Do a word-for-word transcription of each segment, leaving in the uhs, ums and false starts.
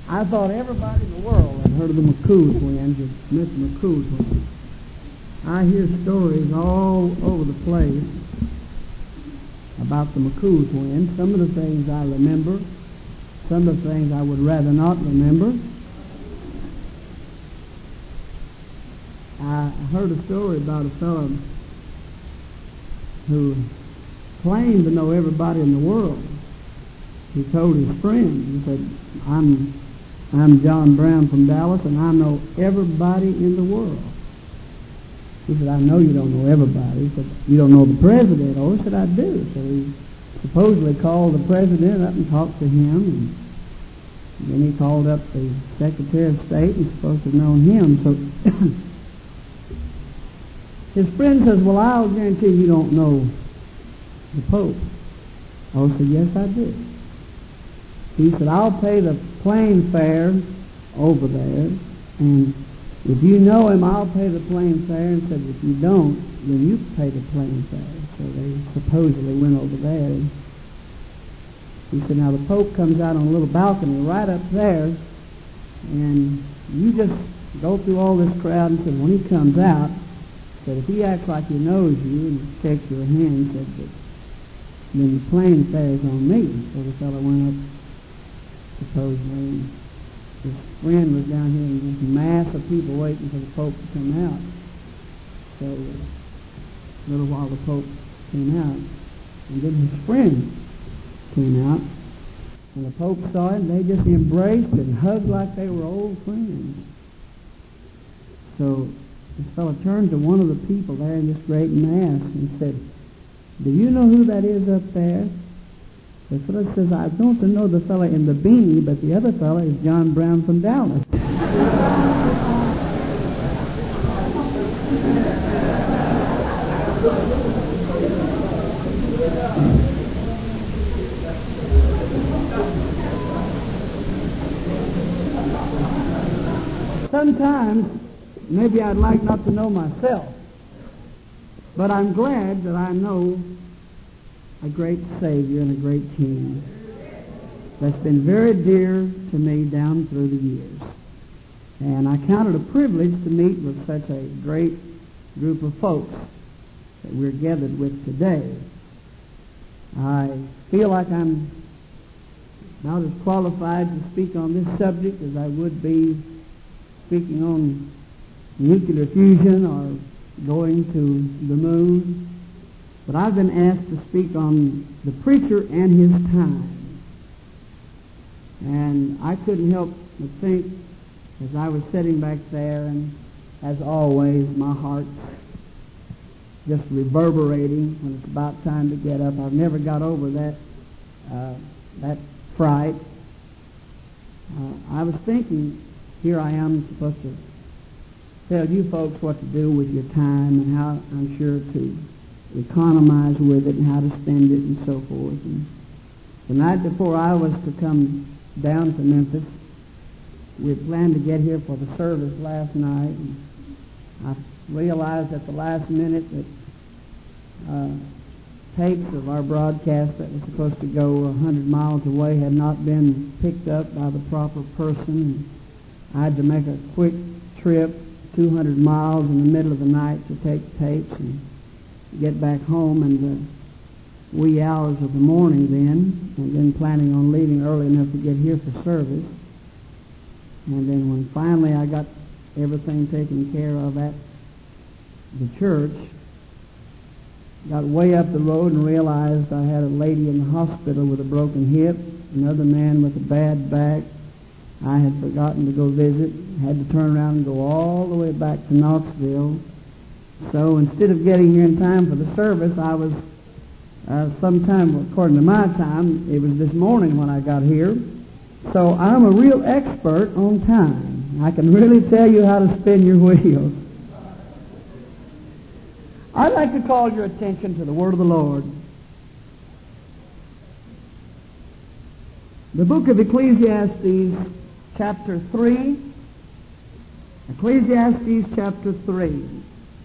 I thought everybody in the world had heard of the McCool twins, or Mister McCool twins. I hear stories all over the place about the McCool twins. Some of the things I remember, some of the things I would rather not remember. I heard a story about a fellow who claimed to know everybody in the world. He told his friends, he said, I'm I'm John Brown from Dallas, and I know everybody in the world. He said, I know you don't know everybody. He said, you don't know the president. Oh, he said, I do. So he supposedly called the president up and talked to him, and then he called up the Secretary of State and supposed to have known him. So his friend says, well, I'll guarantee you don't know the Pope. Oh, he said, yes, I do. He said, I'll pay the plane fare over there, and if you know him, I'll pay the plane fare. And said, if you don't, then you pay the plane fare. So they supposedly went over there. He said, now the Pope comes out on a little balcony right up there, and you just go through all this crowd. And said, when he comes out, said, if he acts like he knows you and shakes your hand, said, then the plane fare is on me. So the fellow went up, supposedly. His friend was down here and this mass of people waiting for the Pope to come out. So a little while the Pope came out, and then his friend came out, and the Pope saw it, and they just embraced and hugged like they were old friends. So this fellow turned to one of the people there in this great mass and said, do you know who that is up there? The fellow says, I don't know the fellow in the beanie, but the other fellow is John Brown from Dallas. Sometimes, maybe I'd like not to know myself, but I'm glad that I know a great Savior and a great King that's been very dear to me down through the years. And I count it a privilege to meet with such a great group of folks that we're gathered with today. I feel like I'm about as qualified to speak on this subject as I would be speaking on nuclear fusion or going to the moon. But I've been asked to speak on the preacher and his time. And I couldn't help but think, as I was sitting back there, and as always, my heart just reverberating when it's about time to get up. I've never got over that uh, that fright. Uh, I was thinking, here I am supposed to tell you folks what to do with your time and how I'm sure to economize with it and how to spend it and so forth. And the night before I was to come down to Memphis, we had planned to get here for the service last night. And I realized at the last minute that uh, tapes of our broadcast that was supposed to go a hundred miles away had not been picked up by the proper person. And I had to make a quick trip, two hundred miles in the middle of the night, to take tapes and get back home in the wee hours of the morning then, and then planning on leaving early enough to get here for service. And then when finally I got everything taken care of at the church, got way up the road and realized I had a lady in the hospital with a broken hip, another man with a bad back. I had forgotten to go visit, had to turn around and go all the way back to Knoxville. So instead of getting here in time for the service, I was uh, sometime, according to my time, it was this morning when I got here. So I'm a real expert on time. I can really tell you how to spin your wheels. I'd like to call your attention to the Word of the Lord. The book of Ecclesiastes, chapter three. Ecclesiastes, chapter three.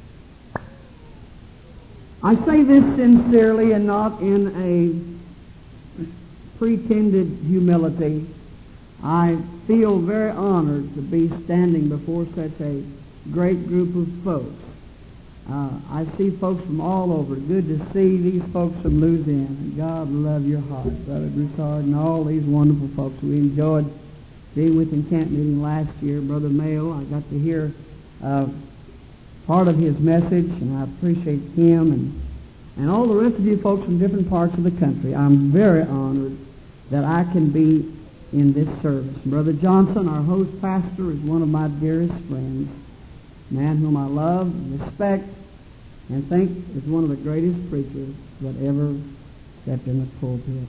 I say this sincerely and not in a pretended humility. I feel very honored to be standing before such a great group of folks. Uh, I see folks from all over. Good to see these folks from Louisiana. God love your heart, Brother Broussard, and all these wonderful folks we enjoyed being with in camp meeting last year. Brother Mayo, I got to hear uh, part of his message, and I appreciate him and, and all the rest of you folks from different parts of the country. I'm very honored that I can be in this service. Brother Johnson, our host pastor, is one of my dearest friends, a man whom I love and respect and think is one of the greatest preachers that ever stepped in the pulpit.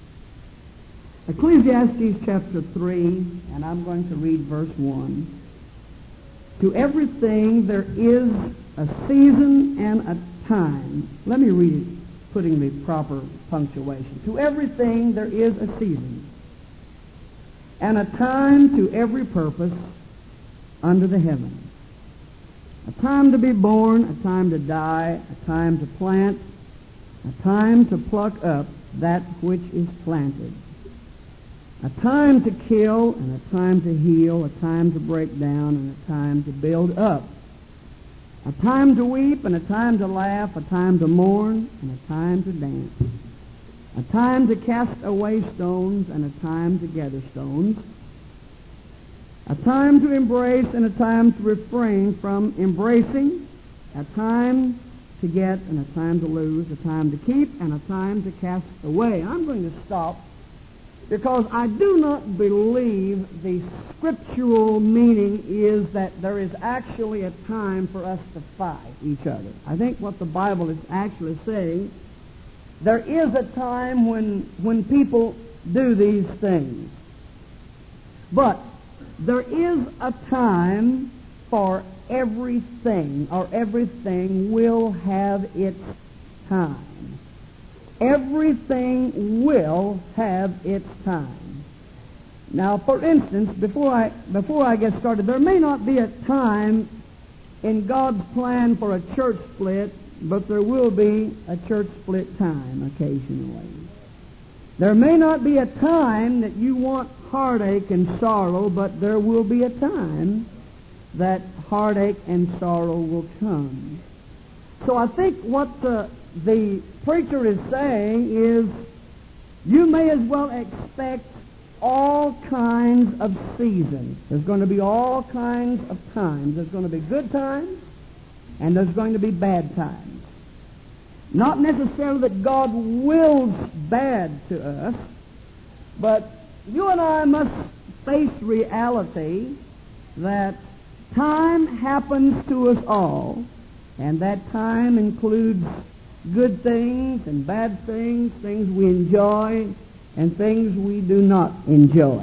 Ecclesiastes chapter three, and I'm going to read verse one. To everything there is a season and a time. Let me read it, putting the proper punctuation. To everything there is a season and a time to every purpose under the heaven. A time to be born, a time to die, a time to plant, a time to pluck up that which is planted. A time to kill and a time to heal, a time to break down and a time to build up. A time to weep and a time to laugh, a time to mourn and a time to dance. A time to cast away stones and a time to gather stones. A time to embrace and a time to refrain from embracing. A time to get and a time to lose. A time to keep and a time to cast away. I'm going to stop because I do not believe the scriptural meaning is that there is actually a time for us to fight each other. I think what the Bible is actually saying, there is a time when when people do these things. But there is a time for everything, or everything will have its time. Everything will have its time. Now, for instance, before I before I get started, there may not be a time in God's plan for a church split, but there will be a church split time occasionally. There may not be a time that you want heartache and sorrow, but there will be a time that heartache and sorrow will come. So I think what the, the preacher is saying is you may as well expect all kinds of seasons. There's going to be all kinds of times. There's going to be good times and there's going to be bad times. Not necessarily that God wills bad to us, but you and I must face reality that time happens to us all, and that time includes good things and bad things, things we enjoy and things we do not enjoy.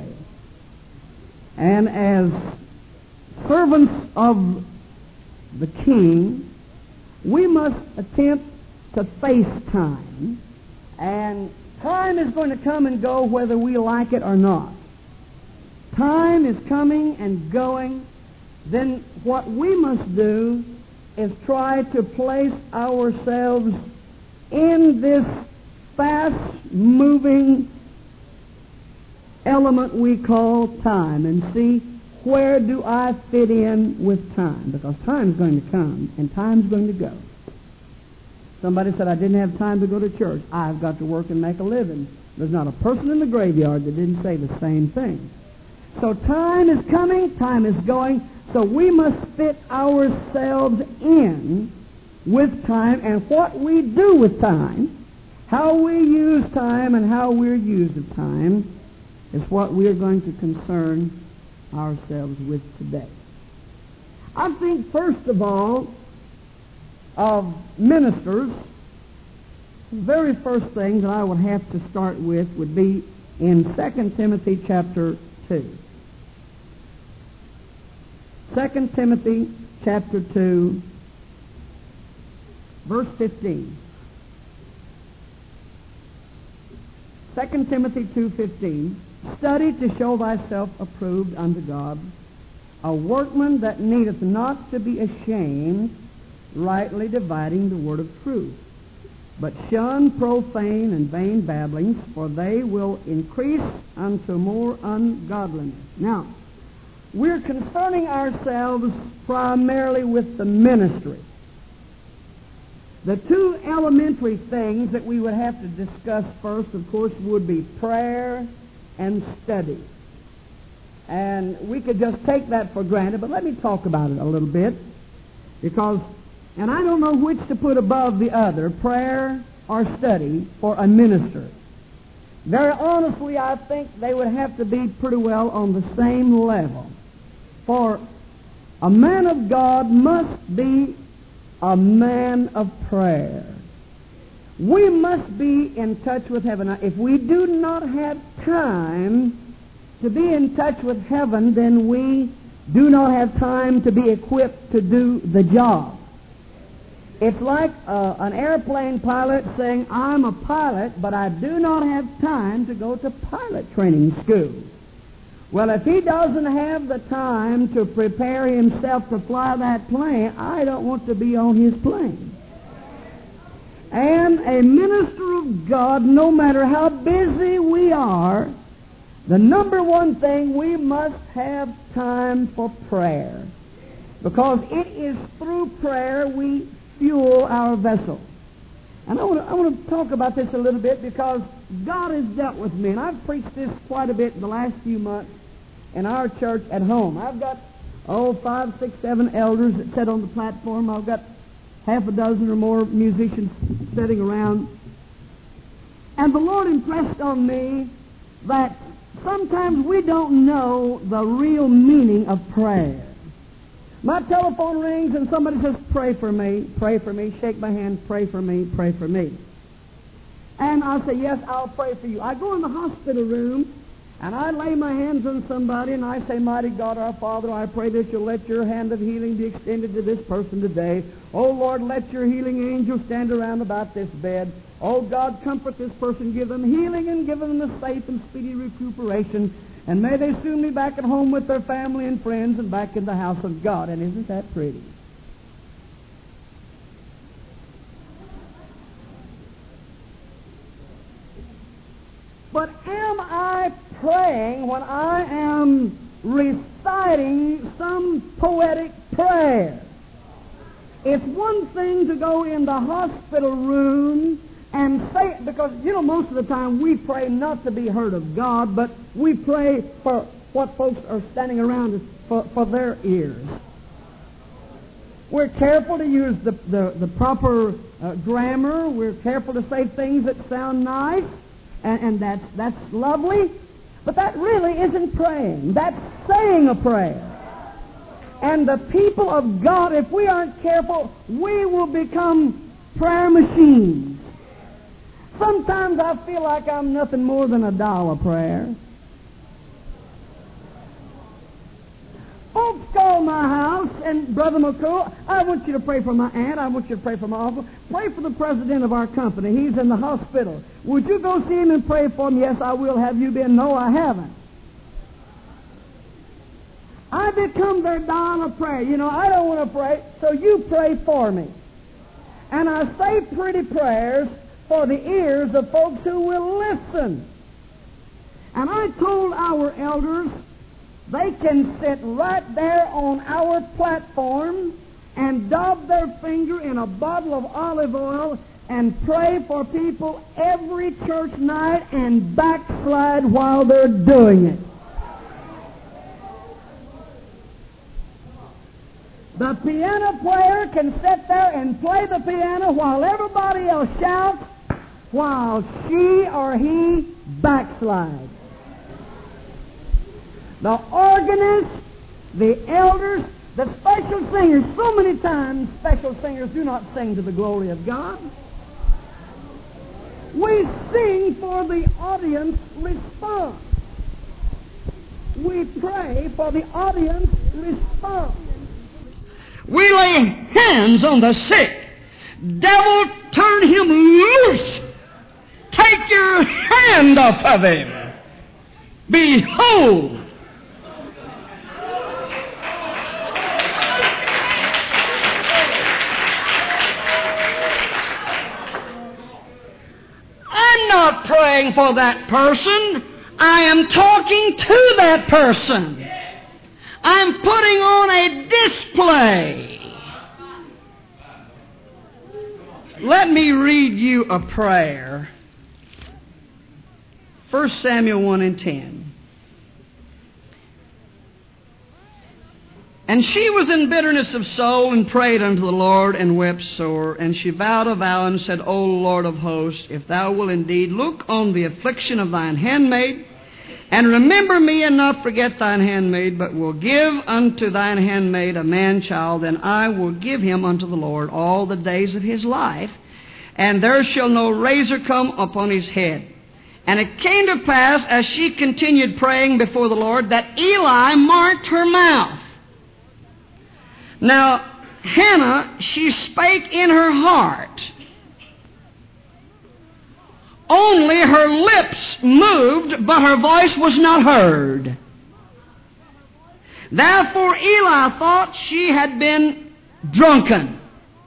And as servants of the King, we must attempt to face time, and time is going to come and go whether we like it or not. Time is coming and going. Then what we must do is try to place ourselves in this fast-moving element we call time and see where do I fit in with time, because time's going to come and time's going to go. Somebody said, I didn't have time to go to church. I've got to work and make a living. There's not a person in the graveyard that didn't say the same thing. So time is coming, time is going, so we must fit ourselves in with time, and what we do with time, how we use time and how we're used of time, is what we are going to concern ourselves with today. I think, first of all, of ministers, the very first thing that I would have to start with would be in Second Timothy chapter two. Second Timothy chapter two, verse fifteen. Second Timothy two fifteen. Study to show thyself approved unto God, a workman that needeth not to be ashamed, rightly dividing the word of truth. But shun profane and vain babblings, for they will increase unto more ungodliness. Now, we're concerning ourselves primarily with the ministry. The two elementary things that we would have to discuss first, of course, would be prayer and study. And we could just take that for granted, but let me talk about it a little bit. Because, and I don't know which to put above the other, prayer or study for a minister. Very honestly, I think they would have to be pretty well on the same level. For a man of God must be a man of prayer. We must be in touch with heaven. Now, if we do not have time to be in touch with heaven, then we do not have time to be equipped to do the job. It's like uh, an airplane pilot saying, I'm a pilot, but I do not have time to go to pilot training school. Well, if he doesn't have the time to prepare himself to fly that plane, I don't want to be on his plane. And a minister of God, no matter how busy we are, the number one thing, we must have time for prayer. Because it is through prayer we fuel our vessel. And I want to, I want to talk about this a little bit because God has dealt with me. And I've preached this quite a bit in the last few months in our church at home. I've got, oh, five, six, seven elders that sit on the platform. I've got half a dozen or more musicians sitting around. And the Lord impressed on me that sometimes we don't know the real meaning of prayer. My telephone rings and somebody says, pray for me, pray for me, shake my hand, pray for me, pray for me. And I'll say, yes, I'll pray for you. I go in the hospital room and I lay my hands on somebody and I say, mighty God, our Father, I pray that you'll let your hand of healing be extended to this person today. Oh, Lord, let your healing angels stand around about this bed. Oh, God, comfort this person, give them healing and give them a safe and speedy recuperation. And may they soon be back at home with their family and friends and back in the house of God. And isn't that pretty? But am I praying when I am reciting some poetic prayer? It's one thing to go in the hospital room and say, because, you know, most of the time we pray not to be heard of God, but we pray for what folks are standing around us, for, for their ears. We're careful to use the, the, the proper uh, grammar. We're careful to say things that sound nice, and, and that's, that's lovely. But that really isn't praying. That's saying a prayer. And the people of God, if we aren't careful, we will become prayer machines. Sometimes I feel like I'm nothing more than a dollar prayer. Folks call my house, and Brother McCool, I want you to pray for my aunt, I want you to pray for my uncle, pray for the president of our company. He's in the hospital. Would you go see him and pray for him? Yes, I will. Have you been? No, I haven't. I become their dollar prayer. You know, I don't want to pray, so you pray for me. And I say pretty prayers for the ears of folks who will listen. And I told our elders they can sit right there on our platform and dab their finger in a bottle of olive oil and pray for people every church night and backslide while they're doing it. The piano player can sit there and play the piano while everybody else shouts, while she or he backslides. The organist, the elders, the special singers, so many times special singers do not sing to the glory of God. We sing for the audience response. We pray for the audience response. We lay hands on the sick. Devil, turn him loose. Take your hand off of him. Behold. not praying for that person. I am talking to that person. I'm putting on a display. Let me read you a prayer. First Samuel one and ten. And she was in bitterness of soul, and prayed unto the Lord, and wept sore. And she vowed a vow, and said, O Lord of hosts, if thou wilt indeed look on the affliction of thine handmaid, and remember me, and not forget thine handmaid, but will give unto thine handmaid a man-child, then I will give him unto the Lord all the days of his life, and there shall no razor come upon his head. And it came to pass, as she continued praying before the Lord, that Eli marked her mouth. Now, Hannah, she spake in her heart. Only her lips moved, but her voice was not heard. Therefore Eli thought she had been drunken.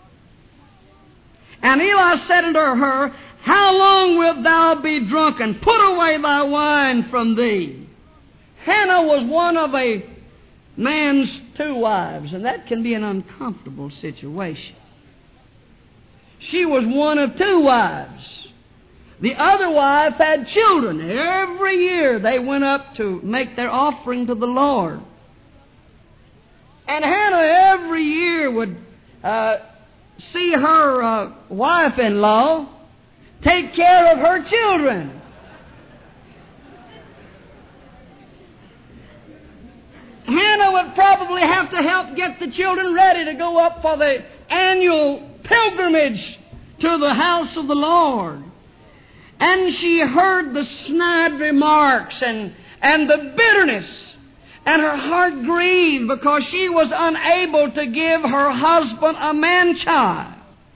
And Eli said unto her, How long wilt thou be drunken? Put away thy wine from thee. Hannah was one of a man's two wives, and that can be an uncomfortable situation. She was one of two wives. The other wife had children. Every year they went up to make their offering to the Lord. And Hannah every year would uh, see her uh, wife-in-law take care of her children. Hannah would probably have to help get the children ready to go up for the annual pilgrimage to the house of the Lord. And she heard the snide remarks and, and the bitterness, and her heart grieved because she was unable to give her husband a man-child.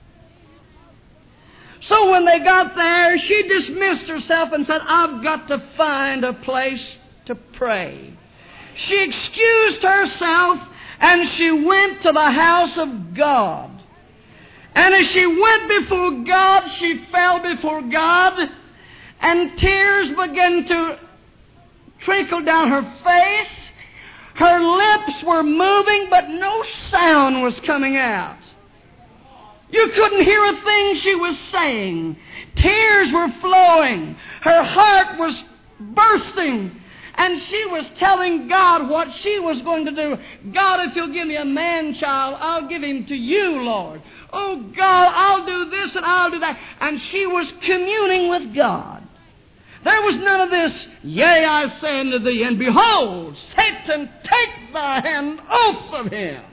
So when they got there, she dismissed herself and said, I've got to find a place to pray. She excused herself and she went to the house of God. And as she went before God, she fell before God, and tears began to trickle down her face. Her lips were moving, but no sound was coming out. You couldn't hear a thing she was saying. Tears were flowing. Her heart was bursting. And she was telling God what she was going to do. God, if you'll give me a man-child, I'll give him to you, Lord. Oh, God, I'll do this and I'll do that. And she was communing with God. There was none of this, yea, I say unto thee, and behold, Satan, take thy hand off of him.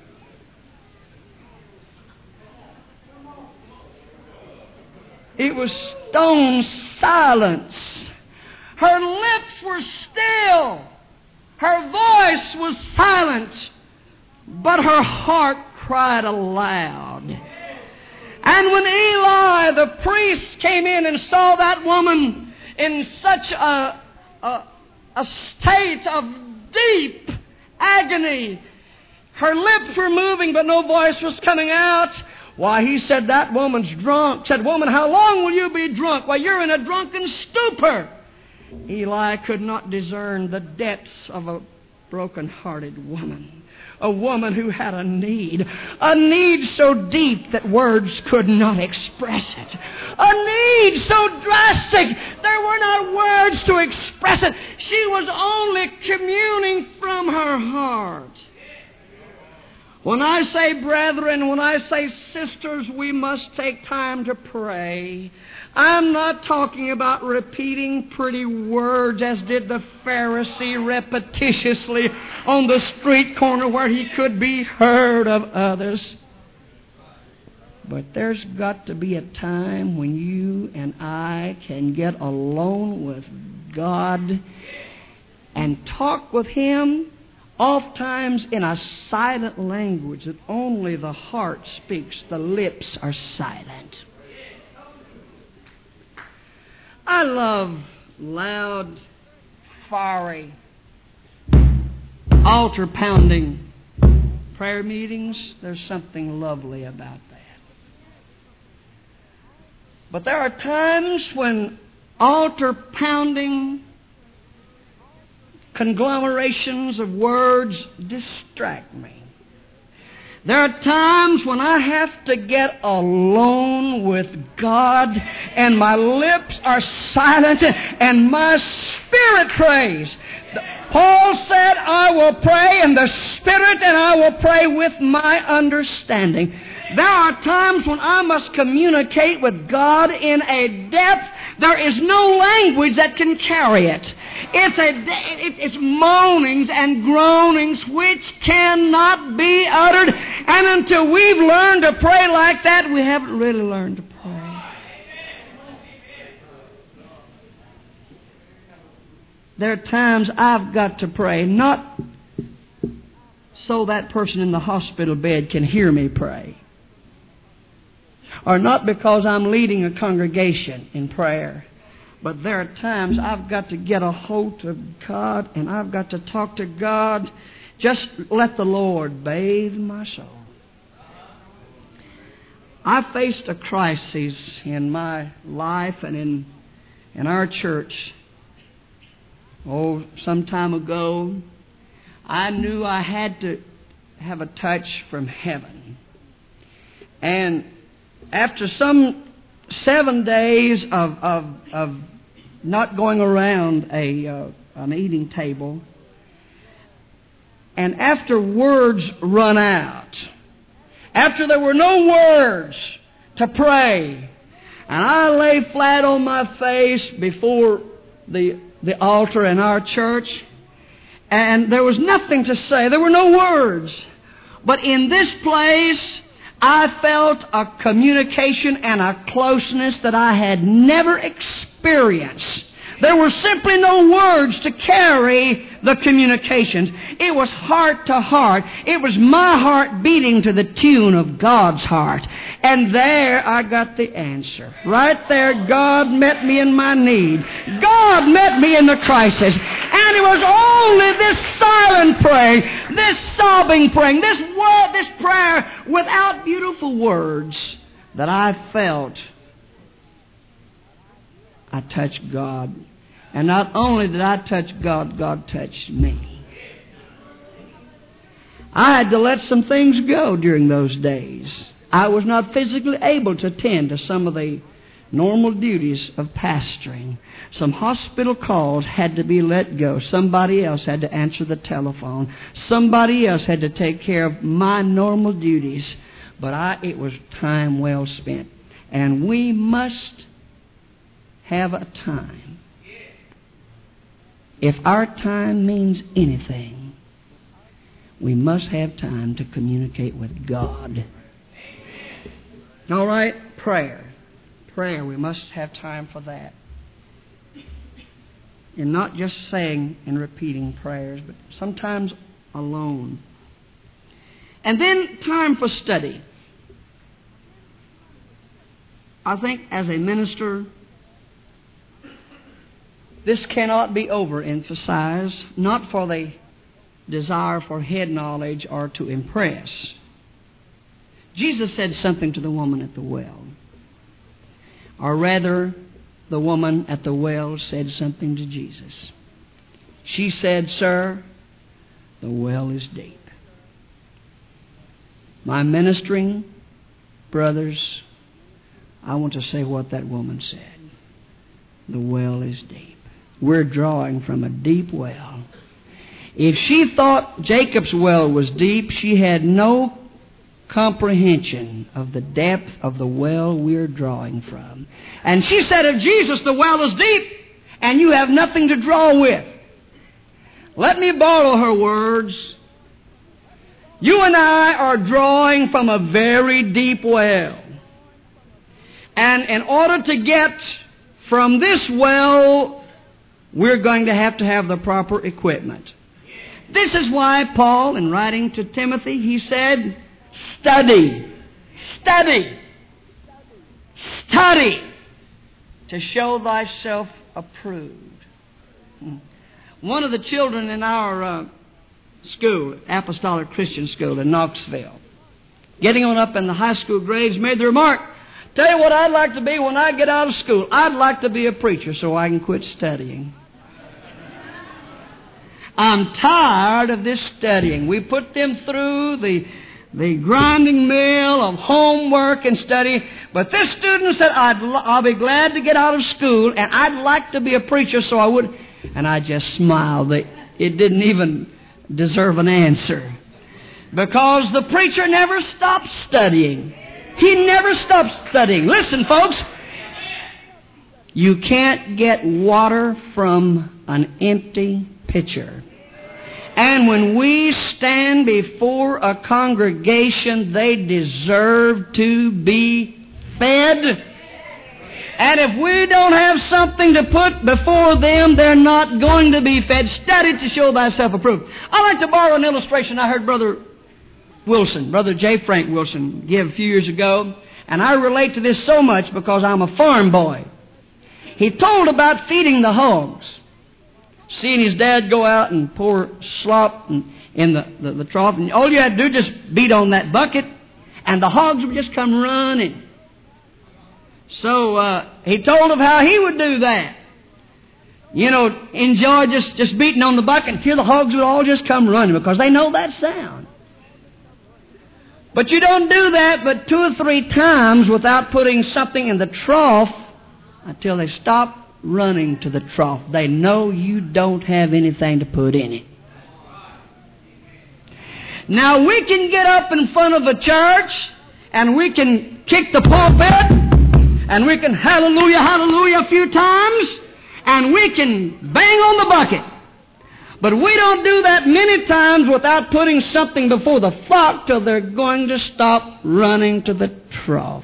It was stone silence. Her lips were still. Her voice was silent. But her heart cried aloud. And when Eli, the priest, came in and saw that woman in such a, a, a state of deep agony, her lips were moving but no voice was coming out, why, he said, that woman's drunk. Said, woman, how long will you be drunk? Why, you're in a drunken stupor. Eli could not discern the depths of a broken-hearted woman. A woman who had a need. A need so deep that words could not express it. A need so drastic there were not words to express it. She was only communing from her heart. When I say brethren, when I say sisters, we must take time to pray. I'm not talking about repeating pretty words as did the Pharisee repetitiously on the street corner where he could be heard of others. But there's got to be a time when you and I can get alone with God and talk with Him, oftentimes in a silent language that only the heart speaks. The lips are silent. I love loud, fiery, altar-pounding prayer meetings. There's something lovely about that. But there are times when altar-pounding conglomerations of words distract me. There are times when I have to get alone with God and my lips are silent and my spirit prays. Paul said, I will pray in the Spirit and I will pray with my understanding. There are times when I must communicate with God in a depth there is no language that can carry it. It's, a, it's moanings and groanings which cannot be uttered. And until we've learned to pray like that, we haven't really learned to pray. There are times I've got to pray, not so that person in the hospital bed can hear me pray, or not because I'm leading a congregation in prayer, but there are times I've got to get a hold of God and I've got to talk to God. Just let the Lord bathe my soul. I faced a crisis in my life and in, in our church. Oh, some time ago, I knew I had to have a touch from heaven. And after some seven days of of, of not going around a uh, an eating table, and after words run out, after there were no words to pray, and I lay flat on my face before the the altar in our church, and there was nothing to say. There were no words. But in this place, I felt a communication and a closeness that I had never experienced. There were simply no words to carry the communications. It was heart to heart. It was my heart beating to the tune of God's heart. And there I got the answer. Right there, God met me in my need. God met me in the crisis. And it was only this silent praying, this sobbing praying, this word, this prayer without beautiful words that I felt I touched God. And not only did I touch God, God touched me. I had to let some things go during those days. I was not physically able to attend to some of the normal duties of pastoring. Some hospital calls had to be let go. Somebody else had to answer the telephone. Somebody else had to take care of my normal duties. But I, it was time well spent. And we must have a time. If our time means anything, we must have time to communicate with God. All right, prayer. Prayer, we must have time for that. And not just saying and repeating prayers, but sometimes alone. And then time for study. I think as a minister, this cannot be overemphasized, not for the desire for head knowledge or to impress. Jesus said something to the woman at the well. Or rather, the woman at the well said something to Jesus. She said, "Sir, the well is deep." My ministering brothers, I want to say what that woman said. The well is deep. We're drawing from a deep well. If she thought Jacob's well was deep, she had no comprehension of the depth of the well we're drawing from. And she said of Jesus, the well is deep, and you have nothing to draw with. Let me borrow her words. You and I are drawing from a very deep well. And in order to get from this well, we're going to have to have the proper equipment. This is why Paul, in writing to Timothy, he said, study, study, study to show thyself approved. One of the children in our uh, school, Apostolic Christian School in Knoxville, getting on up in the high school grades, made the remark, Tell you what I'd like to be when I get out of school. I'd like to be a preacher so I can quit studying. I'm tired of this studying. We put them through the, the grinding mill of homework and study. But this student said, I'd, I'll be glad to get out of school, and I'd like to be a preacher so I would. And I just smiled. It didn't even deserve an answer. Because the preacher never stopped studying. He never stopped studying. Listen, folks. You can't get water from an empty pitcher. And when we stand before a congregation, they deserve to be fed. And if we don't have something to put before them, they're not going to be fed. Study to show thyself approved. I'd like to borrow an illustration I heard Brother Wilson, Brother J. Frank Wilson, give a few years ago. And I relate to this so much because I'm a farm boy. He told about feeding the hogs. Seeing his dad go out and pour slop in, in the, the, the trough. And all you had to do was just beat on that bucket, and the hogs would just come running. So uh, he told of how he would do that. You know, enjoy just, just beating on the bucket until the hogs would all just come running because they know that sound. But you don't do that but two or three times without putting something in the trough until they stop running to the trough. They know you don't have anything to put in it. Now we can get up in front of a church and we can kick the pulpit and we can hallelujah, hallelujah a few times and we can bang on the bucket. But we don't do that many times without putting something before the flock till they're going to stop running to the trough.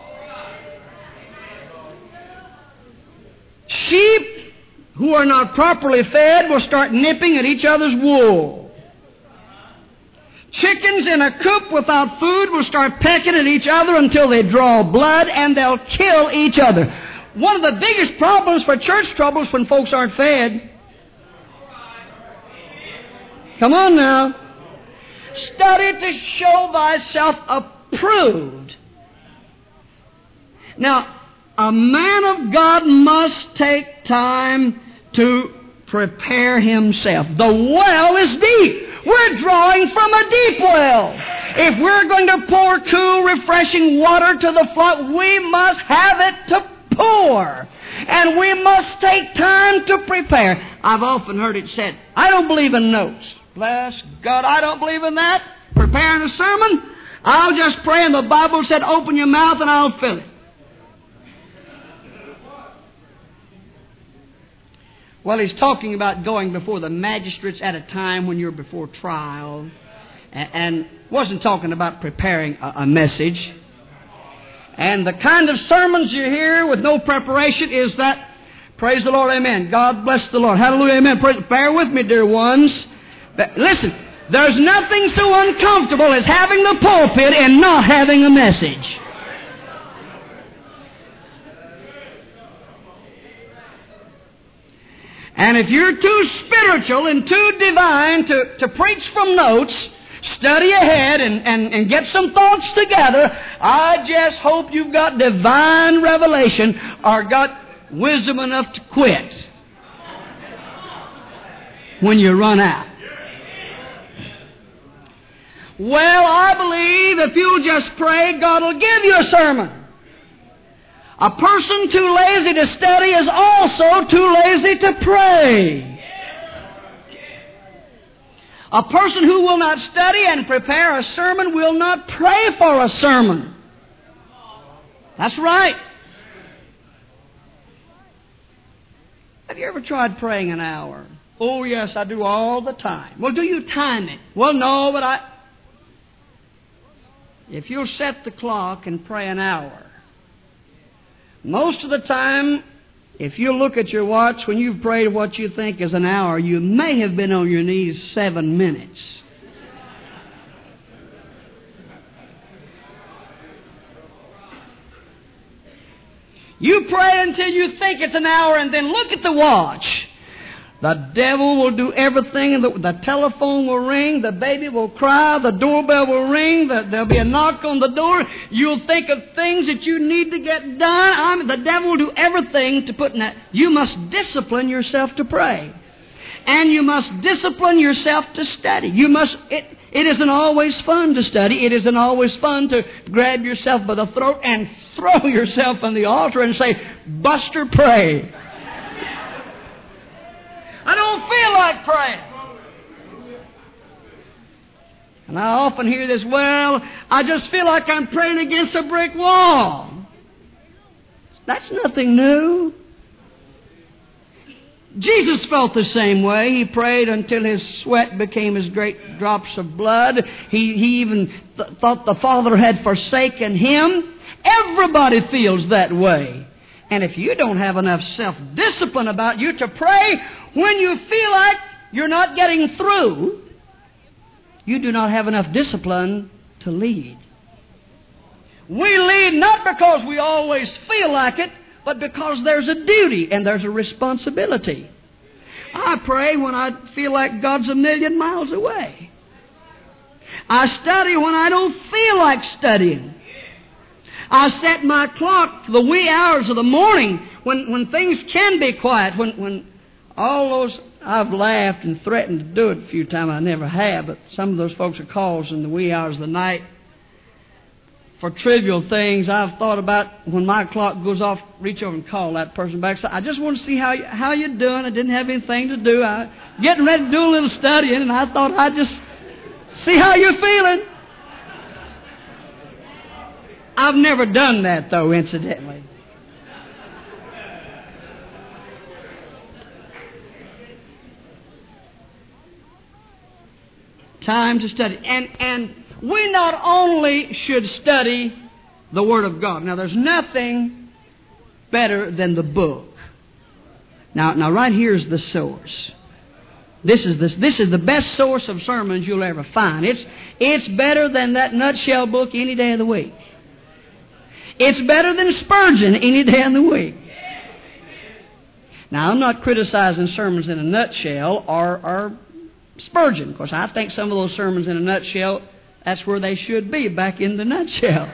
Sheep who are not properly fed will start nipping at each other's wool. Chickens in a coop without food will start pecking at each other until they draw blood and they'll kill each other. One of the biggest problems for church troubles when folks aren't fed. Come on now. Study to show thyself approved. Now, a man of God must take time to prepare himself. The well is deep. We're drawing from a deep well. If we're going to pour cool, refreshing water to the flock, we must have it to pour. And we must take time to prepare. I've often heard it said, I don't believe in notes. Bless God, I don't believe in that. Preparing a sermon, I'll just pray and the Bible said, open your mouth and I'll fill it. Well, he's talking about going before the magistrates at a time when you're before trial. And wasn't talking about preparing a, a message. And the kind of sermons you hear with no preparation is that, praise the Lord, amen. God bless the Lord. Hallelujah, amen. Praise, bear with me, dear ones. But listen, there's nothing so uncomfortable as having the pulpit and not having a message. And if you're too spiritual and too divine to, to preach from notes, study ahead and, and, and get some thoughts together, I just hope you've got divine revelation or got wisdom enough to quit when you run out. Well, I believe if you'll just pray, God will give you a sermon. A person too lazy to study is also too lazy to pray. A person who will not study and prepare a sermon will not pray for a sermon. That's right. Have you ever tried praying an hour? Oh, yes, I do all the time. Well, do you time it? Well, no, but I... If you'll set the clock and pray an hour, most of the time, if you look at your watch, when you've prayed what you think is an hour, you may have been on your knees seven minutes. You pray until you think it's an hour and then look at the watch. The devil will do everything. The, the telephone will ring. The baby will cry. The doorbell will ring. The, there'll be a knock on the door. You'll think of things that you need to get done. I mean, the devil will do everything to put in that. You must discipline yourself to pray. And you must discipline yourself to study. You must... It, It isn't always fun to study. It isn't always fun to grab yourself by the throat and throw yourself on the altar and say, Buster, pray. I don't feel like praying. And I often hear this, well, I just feel like I'm praying against a brick wall. That's nothing new. Jesus felt the same way. He prayed until his sweat became as great drops of blood. He, he even th- thought the Father had forsaken him. Everybody feels that way. And if you don't have enough self-discipline about you to pray when you feel like you're not getting through, you do not have enough discipline to lead. We lead not because we always feel like it, but because there's a duty and there's a responsibility. I pray when I feel like God's a million miles away. I study when I don't feel like studying. I set my clock for the wee hours of the morning when, when things can be quiet, when, when all those, I've laughed and threatened to do it a few times, I never have, but some of those folks are calls in the wee hours of the night for trivial things. I've thought about when my clock goes off, reach over and call that person back. So I just want to see how you, how you're doing. I didn't have anything to do. I getting ready to do a little studying, and I thought I'd just see how you're feeling. I've never done that, though, incidentally. Time to study. And and we not only should study the Word of God. Now, there's nothing better than the book. Now, now right here's the source. This is the, this is the best source of sermons you'll ever find. It's, it's better than that nutshell book any day of the week. It's better than Spurgeon any day of the week. Now, I'm not criticizing sermons in a nutshell or, or Spurgeon. Of course, I think some of those sermons in a nutshell, that's where they should be, back in the nutshell.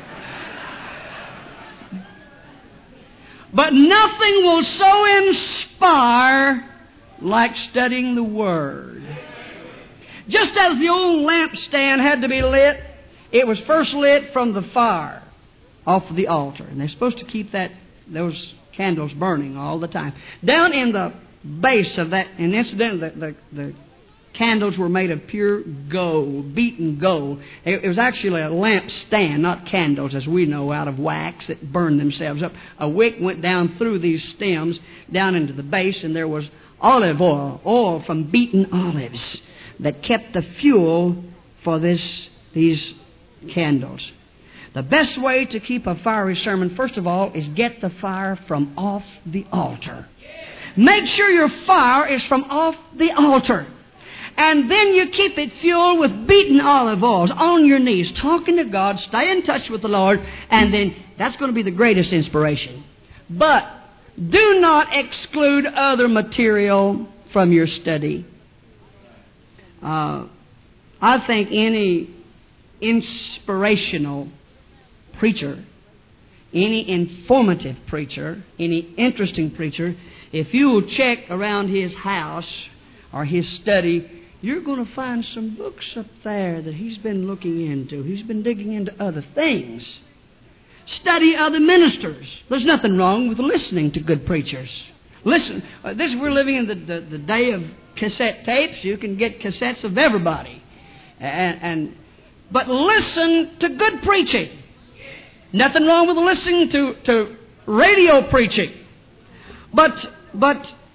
But nothing will so inspire like studying the Word. Just as the old lampstand had to be lit, it was first lit from the fire off of the altar. And they're supposed to keep that those candles burning all the time. Down in the base of that, and incidentally, the, the, the candles were made of pure gold, beaten gold. It, it was actually a lamp stand, not candles as we know, out of wax that burned themselves up. A wick went down through these stems, down into the base, and there was olive oil, oil from beaten olives that kept the fuel for this these candles. The best way to keep a fiery sermon, first of all, is get the fire from off the altar. Make sure your fire is from off the altar. And then you keep it fueled with beaten olive oils on your knees, talking to God, stay in touch with the Lord, and then that's going to be the greatest inspiration. But do not exclude other material from your study. Uh, I think any inspirational preacher, any informative preacher, any interesting preacher, if you will check around his house or his study, you're going to find some books up there that he's been looking into. He's been digging into other things. Study other ministers. There's nothing wrong with listening to good preachers. Listen, uh, this we're living in the, the, the day of cassette tapes. You can get cassettes of everybody. And, and but listen to good preaching. Nothing wrong with listening to, to radio preaching. But but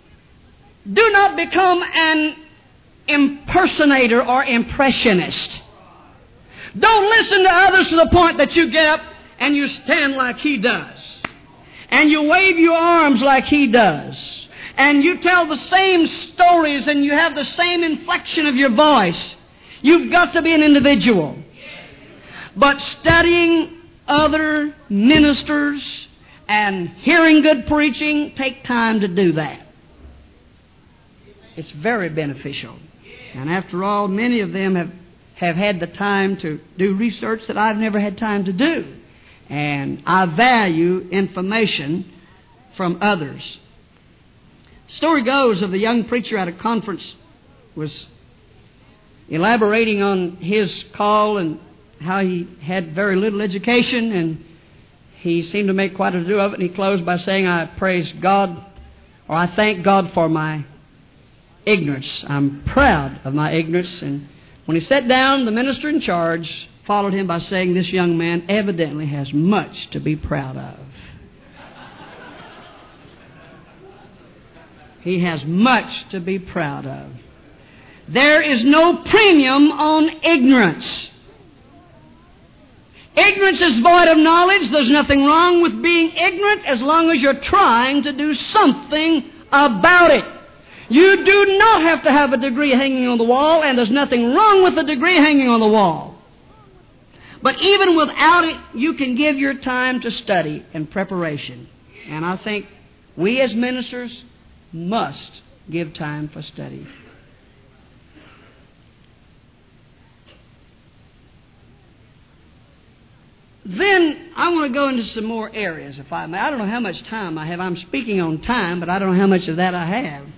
do not become an impersonator or impressionist. Don't listen to others to the point that you get up and you stand like he does. And you wave your arms like he does. And you tell the same stories and you have the same inflection of your voice. You've got to be an individual. But studying other ministers and hearing good preaching, take time to do that. It's very beneficial. And after all, many of them have, have had the time to do research that I've never had time to do. And I value information from others. Story goes of the young preacher at a conference was elaborating on his call and how he had very little education, and he seemed to make quite a do of it, and he closed by saying, I praise God, or I thank God for my ignorance. I'm proud of my ignorance. And when he sat down, the minister in charge followed him by saying, this young man evidently has much to be proud of. He has much to be proud of. There is no premium on ignorance. Ignorance is void of knowledge. There's nothing wrong with being ignorant as long as you're trying to do something about it. You do not have to have a degree hanging on the wall, and there's nothing wrong with a degree hanging on the wall. But even without it, you can give your time to study and preparation. And I think we as ministers must give time for study. Then I want to go into some more areas, if I may. I don't know how much time I have. I'm speaking on time, but I don't know how much of that I have.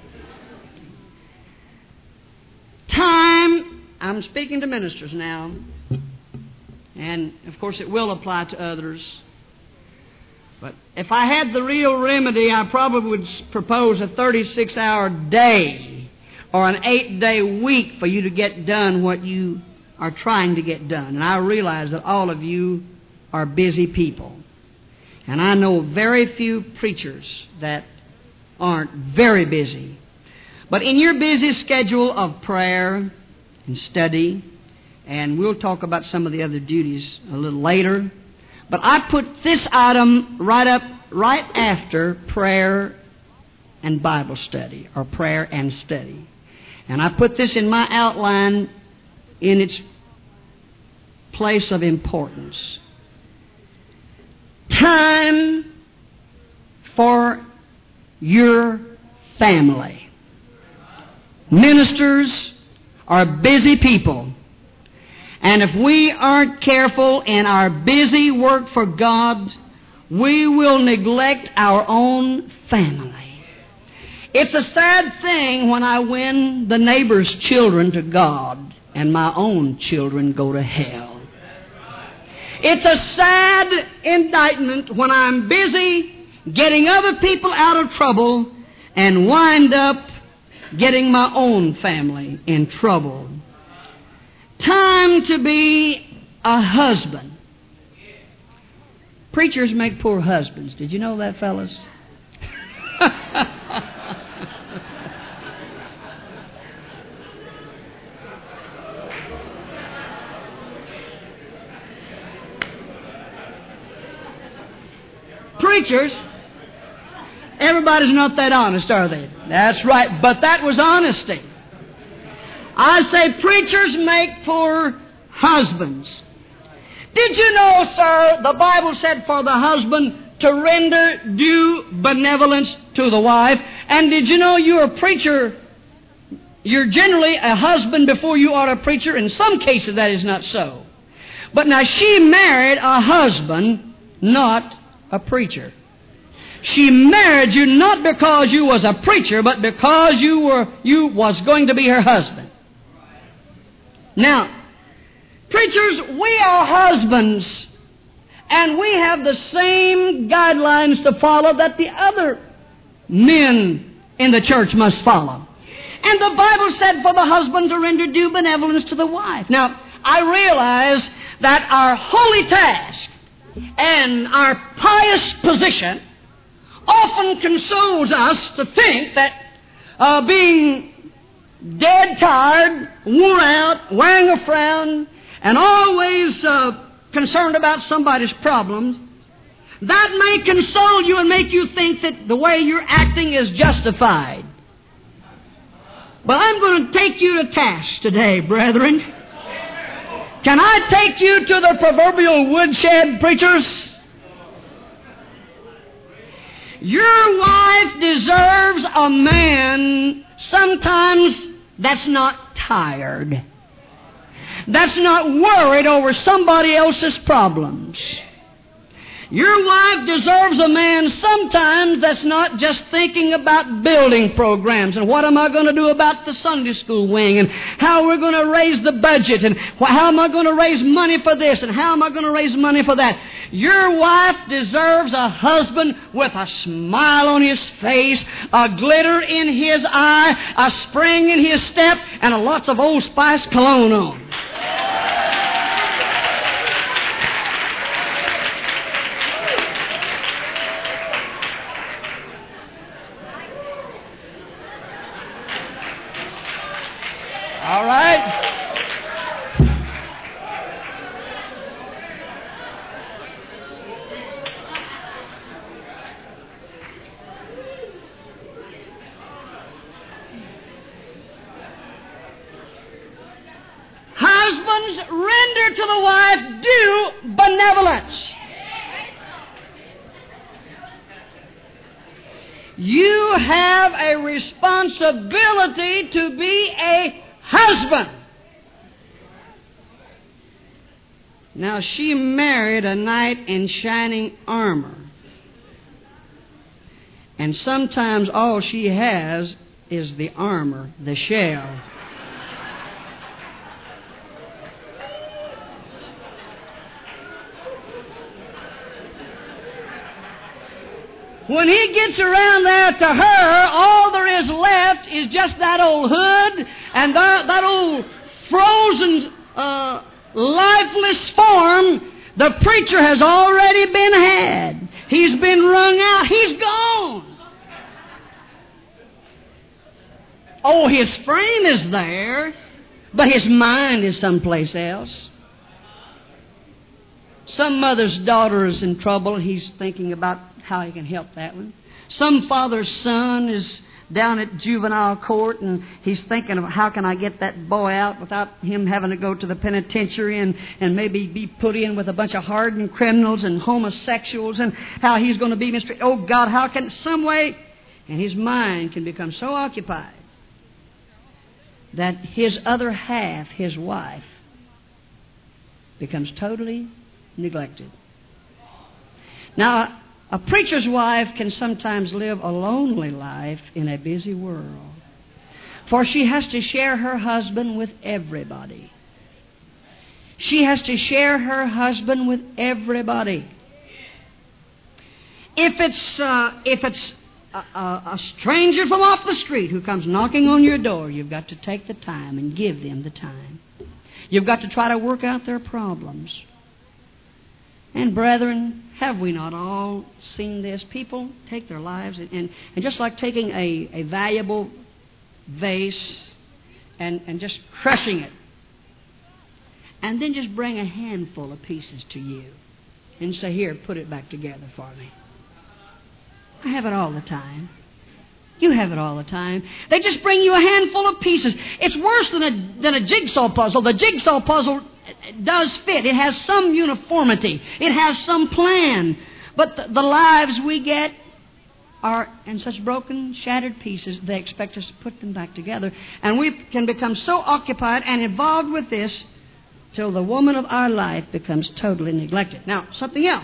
Time, I'm speaking to ministers now, and of course it will apply to others. But if I had the real remedy, I probably would propose a thirty-six hour day or an eight day week for you to get done what you are trying to get done. And I realize that all of you are busy people. And I know very few preachers that aren't very busy. But in your busy schedule of prayer and study, and we'll talk about some of the other duties a little later, but I put this item right up, right after prayer and Bible study, or prayer and study. And I put this in my outline in its place of importance. Time for your family. Ministers are busy people. And if we aren't careful in our busy work for God, we will neglect our own family. It's a sad thing when I win the neighbor's children to God and my own children go to hell. It's a sad indictment when I'm busy getting other people out of trouble and wind up getting my own family in trouble. Time to be a husband. Preachers make poor husbands. Did you know that, fellas? Preachers, everybody's not that honest, are they? That's right, but that was honesty. I say preachers make poor husbands. Did you know, sir, the Bible said for the husband to render due benevolence to the wife. And did you know you're a preacher, you're generally a husband before you are a preacher? In some cases that is not so. But now she married a husband, not a preacher. She married you not because you was a preacher, but because you were you was going to be her husband. Now, preachers, we are husbands, and we have the same guidelines to follow that the other men in the church must follow. And the Bible said for the husband to render due benevolence to the wife. Now, I realize that our holy task and our pious position often consoles us to think that uh, being dead tired, worn out, wearing a frown, and always uh, concerned about somebody's problems, that may console you and make you think that the way you're acting is justified. But I'm going to take you to task today, brethren. Can I take you to the proverbial woodshed, preachers? Your wife deserves a man sometimes that's not tired, that's not worried over somebody else's problems. Your wife deserves a man sometimes that's not just thinking about building programs and what am I going to do about the Sunday school wing and how we're going to raise the budget and how am I going to raise money for this and how am I going to raise money for that. Your wife deserves a husband with a smile on his face, a glitter in his eye, a spring in his step, and a lots of Old Spice cologne on. All right? Husbands, render to the wife due benevolence. You have a responsibility to be a husband. Now, she married a knight in shining armor. And sometimes all she has is the armor, the shell. When he gets around there to her, all there is left is just that old hood and that, that old frozen, uh, lifeless form. The preacher has already been had. He's been wrung out. He's gone. Oh, his frame is there, but his mind is someplace else. Some mother's daughter is in trouble. He's thinking about how he can help that one. Some father's son is down at juvenile court and he's thinking of how can I get that boy out without him having to go to the penitentiary and, and maybe be put in with a bunch of hardened criminals and homosexuals and how he's going to be mistreated. Oh God, how can some way? And his mind can become so occupied that his other half, his wife, becomes totally neglected. Now, a preacher's wife can sometimes live a lonely life in a busy world, for she has to share her husband with everybody. She has to share her husband with everybody. If it's uh, if it's a, a, a stranger from off the street who comes knocking on your door, you've got to take the time and give them the time. You've got to try to work out their problems. And brethren, have we not all seen this? People take their lives and, and, and just like taking a, a valuable vase and, and just crushing it. And then just bring a handful of pieces to you and say, here, put it back together for me. I have it all the time. You have it all the time. They just bring you a handful of pieces. It's worse than a, than a jigsaw puzzle. The jigsaw puzzle does fit. It has some uniformity. It has some plan. But the, the lives we get are in such broken, shattered pieces, they expect us to put them back together. And we can become so occupied and involved with this till the woman of our life becomes totally neglected. Now, something else.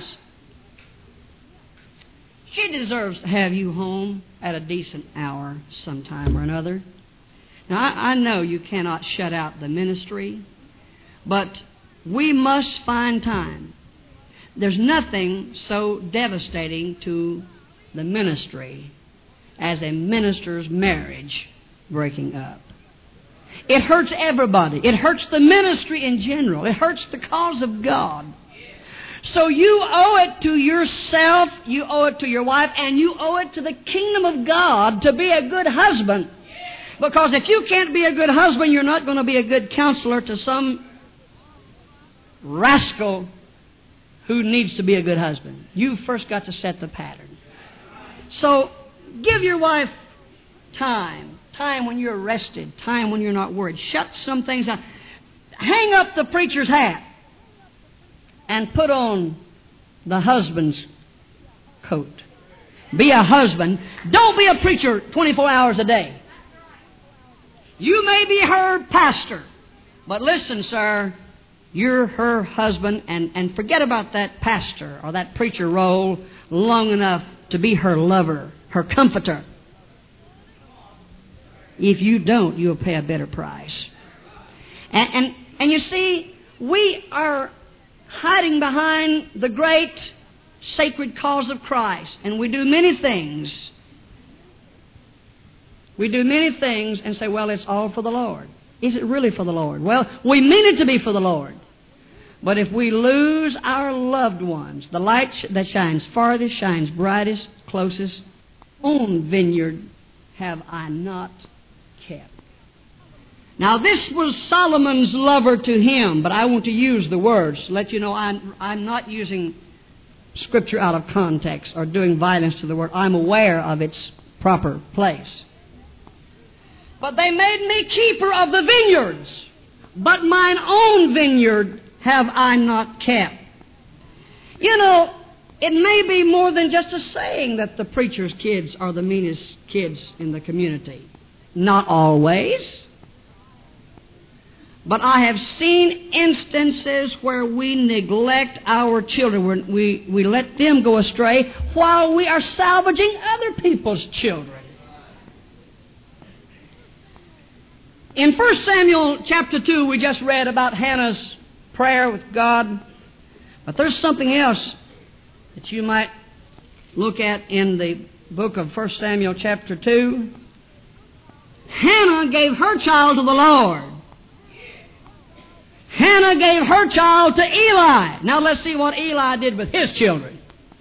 She deserves to have you home at a decent hour sometime or another. Now, I, I know you cannot shut out the ministry, but we must find time. There's nothing so devastating to the ministry as a minister's marriage breaking up. It hurts everybody. It hurts the ministry in general. It hurts the cause of God. So you owe it to yourself, you owe it to your wife, and you owe it to the kingdom of God to be a good husband. Because if you can't be a good husband, you're not going to be a good counselor to some rascal who needs to be a good husband. You've first got to set the pattern. So give your wife time. Time when you're rested. Time when you're not worried. Shut some things out. Hang up the preacher's hat and put on the husband's coat. Be a husband. Don't be a preacher twenty-four hours a day. You may be her pastor, but listen, sir, you're her husband, and, and forget about that pastor or that preacher role long enough to be her lover, her comforter. If you don't, you'll pay a better price. And, and, and you see, we are hiding behind the great sacred cause of Christ, and we do many things. We do many things and say, well, it's all for the Lord. Is it really for the Lord? Well, we mean it to be for the Lord. But if we lose our loved ones, the light that shines farthest, shines brightest, closest, own vineyard have I not kept. Now, this was Solomon's lover to him, but I want to use the words to let you know I'm, I'm not using Scripture out of context or doing violence to the word. I'm aware of its proper place. But they made me keeper of the vineyards, but mine own vineyard have I not kept. You know, it may be more than just a saying that the preacher's kids are the meanest kids in the community. Not always. But I have seen instances where we neglect our children. We, we let them go astray while we are salvaging other people's children. In First Samuel chapter two, we just read about Hannah's prayer with God. But there's something else that you might look at in the book of First Samuel chapter two. Hannah gave her child to the Lord. Hannah gave her child to Eli. Now let's see what Eli did with his children.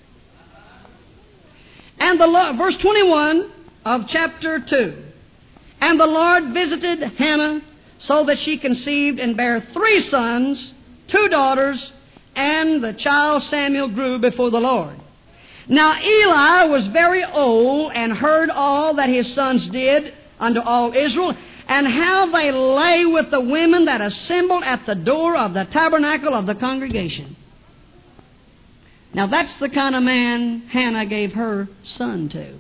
And the Lord, verse twenty-one of chapter two. And the Lord visited Hannah so that she conceived and bare three sons, two daughters, and the child Samuel grew before the Lord. Now Eli was very old and heard all that his sons did unto all Israel, and how they lay with the women that assembled at the door of the tabernacle of the congregation. Now that's the kind of man Hannah gave her son to.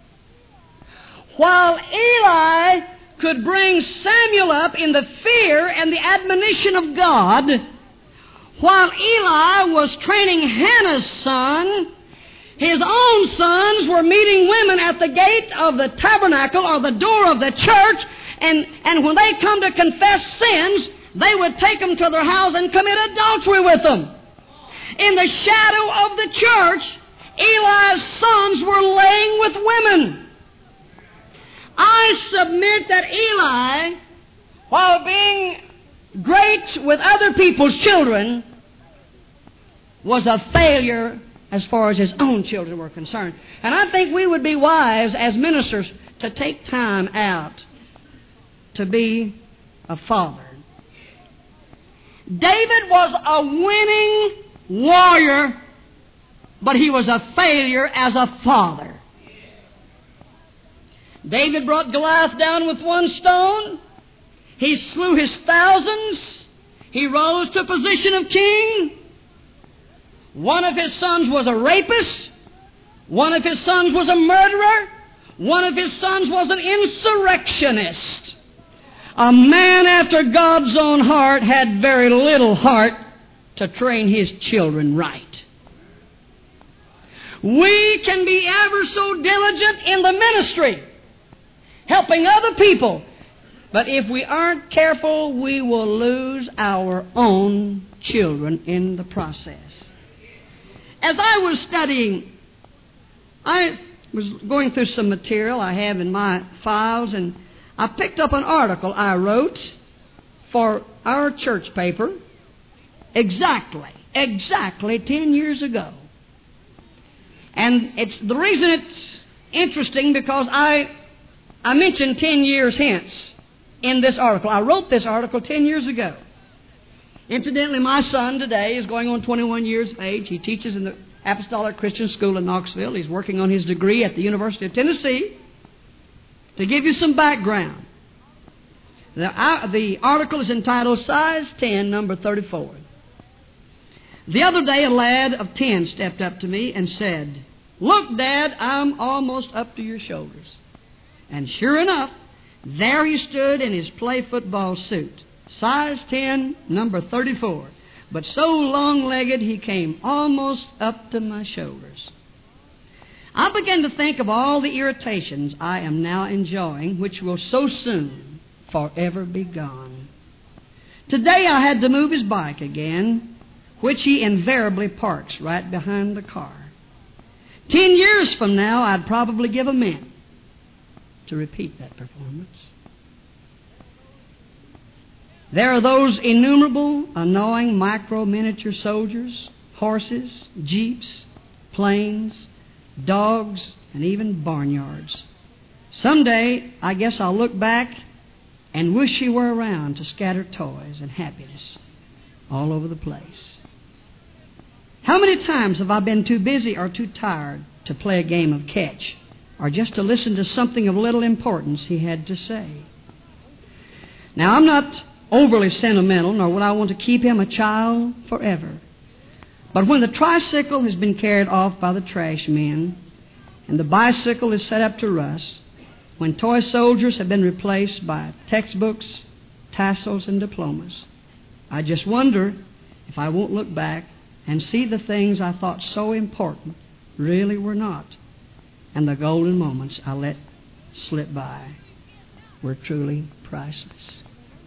While Eli could bring Samuel up in the fear and the admonition of God, while Eli was training Hannah's son, his own sons were meeting women at the gate of the tabernacle or the door of the church, and, and when they come to confess sins, they would take them to their house and commit adultery with them. In the shadow of the church, Eli's sons were laying with women. I submit that Eli, while being great with other people's children, was a failure as far as his own children were concerned. And I think we would be wise as ministers to take time out to be a father. David was a winning warrior, but he was a failure as a father. David brought Goliath down with one stone. He slew his thousands. He rose to a position of king. One of his sons was a rapist. One of his sons was a murderer. One of his sons was an insurrectionist. A man after God's own heart had very little heart to train his children right. We can be ever so diligent in the ministry, helping other people. But if we aren't careful, we will lose our own children in the process. As I was studying, I was going through some material I have in my files, and I picked up an article I wrote for our church paper exactly, exactly ten years ago. And it's the reason it's interesting because I I mentioned ten years hence in this article. I wrote this article ten years ago. Incidentally, my son today is going on twenty-one years of age. He teaches in the Apostolic Christian School in Knoxville. He's working on his degree at the University of Tennessee. To give you some background, the, uh, the article is entitled Size ten, Number thirty-four. The other day, a lad of ten stepped up to me and said, "Look, Dad, I'm almost up to your shoulders." And sure enough, there he stood in his play football suit, size ten, number thirty-four, but so long-legged he came almost up to my shoulders. I began to think of all the irritations I am now enjoying, which will so soon forever be gone. Today I had to move his bike again, which he invariably parks right behind the car. Ten years from now, I'd probably give a mint to repeat that performance. There are those innumerable, annoying micro-miniature soldiers, horses, jeeps, planes, dogs, and even barnyards. Someday, I guess I'll look back and wish he were around to scatter toys and happiness all over the place. How many times have I been too busy or too tired to play a game of catch, or just to listen to something of little importance he had to say? Now, I'm not overly sentimental, nor would I want to keep him a child forever. But when the tricycle has been carried off by the trash men, and the bicycle is set up to rust, when toy soldiers have been replaced by textbooks, tassels, and diplomas, I just wonder if I won't look back and see the things I thought so important really were not, and the golden moments I let slip by were truly priceless.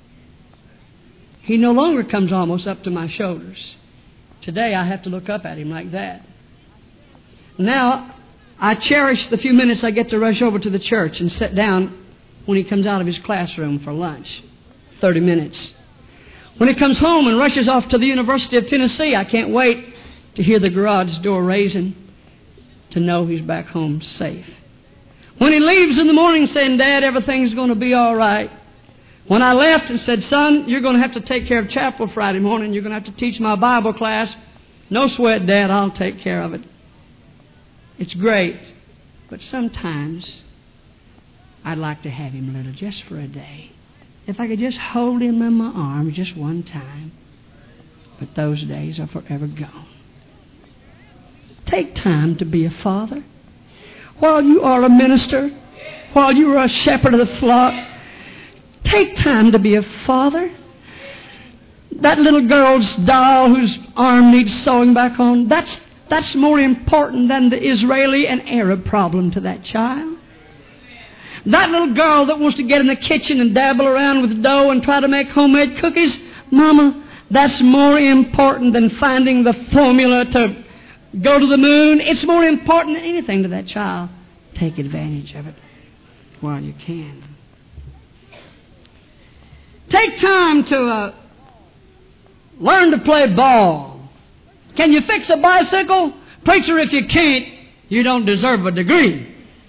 He no longer comes almost up to my shoulders. Today I have to look up at him like that. Now, I cherish the few minutes I get to rush over to the church and sit down when he comes out of his classroom for lunch. Thirty minutes. When he comes home and rushes off to the University of Tennessee, I can't wait to hear the garage door raising, to know he's back home safe. When he leaves in the morning saying, "Dad, everything's going to be all right." When I left and said, "Son, you're going to have to take care of chapel Friday morning. You're going to have to teach my Bible class." "No sweat, Dad, I'll take care of it." It's great, but sometimes I'd like to have him a little, just for a day. If I could just hold him in my arms just one time. But those days are forever gone. Take time to be a father. While you are a minister, while you are a shepherd of the flock, take time to be a father. That little girl's doll whose arm needs sewing back on, that's, that's more important than the Israeli and Arab problem to that child. That little girl that wants to get in the kitchen and dabble around with dough and try to make homemade cookies, Mama, that's more important than finding the formula to go to the moon. It's more important than anything to that child. Take advantage of it while you can. Take time to uh, learn to play ball. Can you fix a bicycle? Preacher, if you can't, you don't deserve a degree.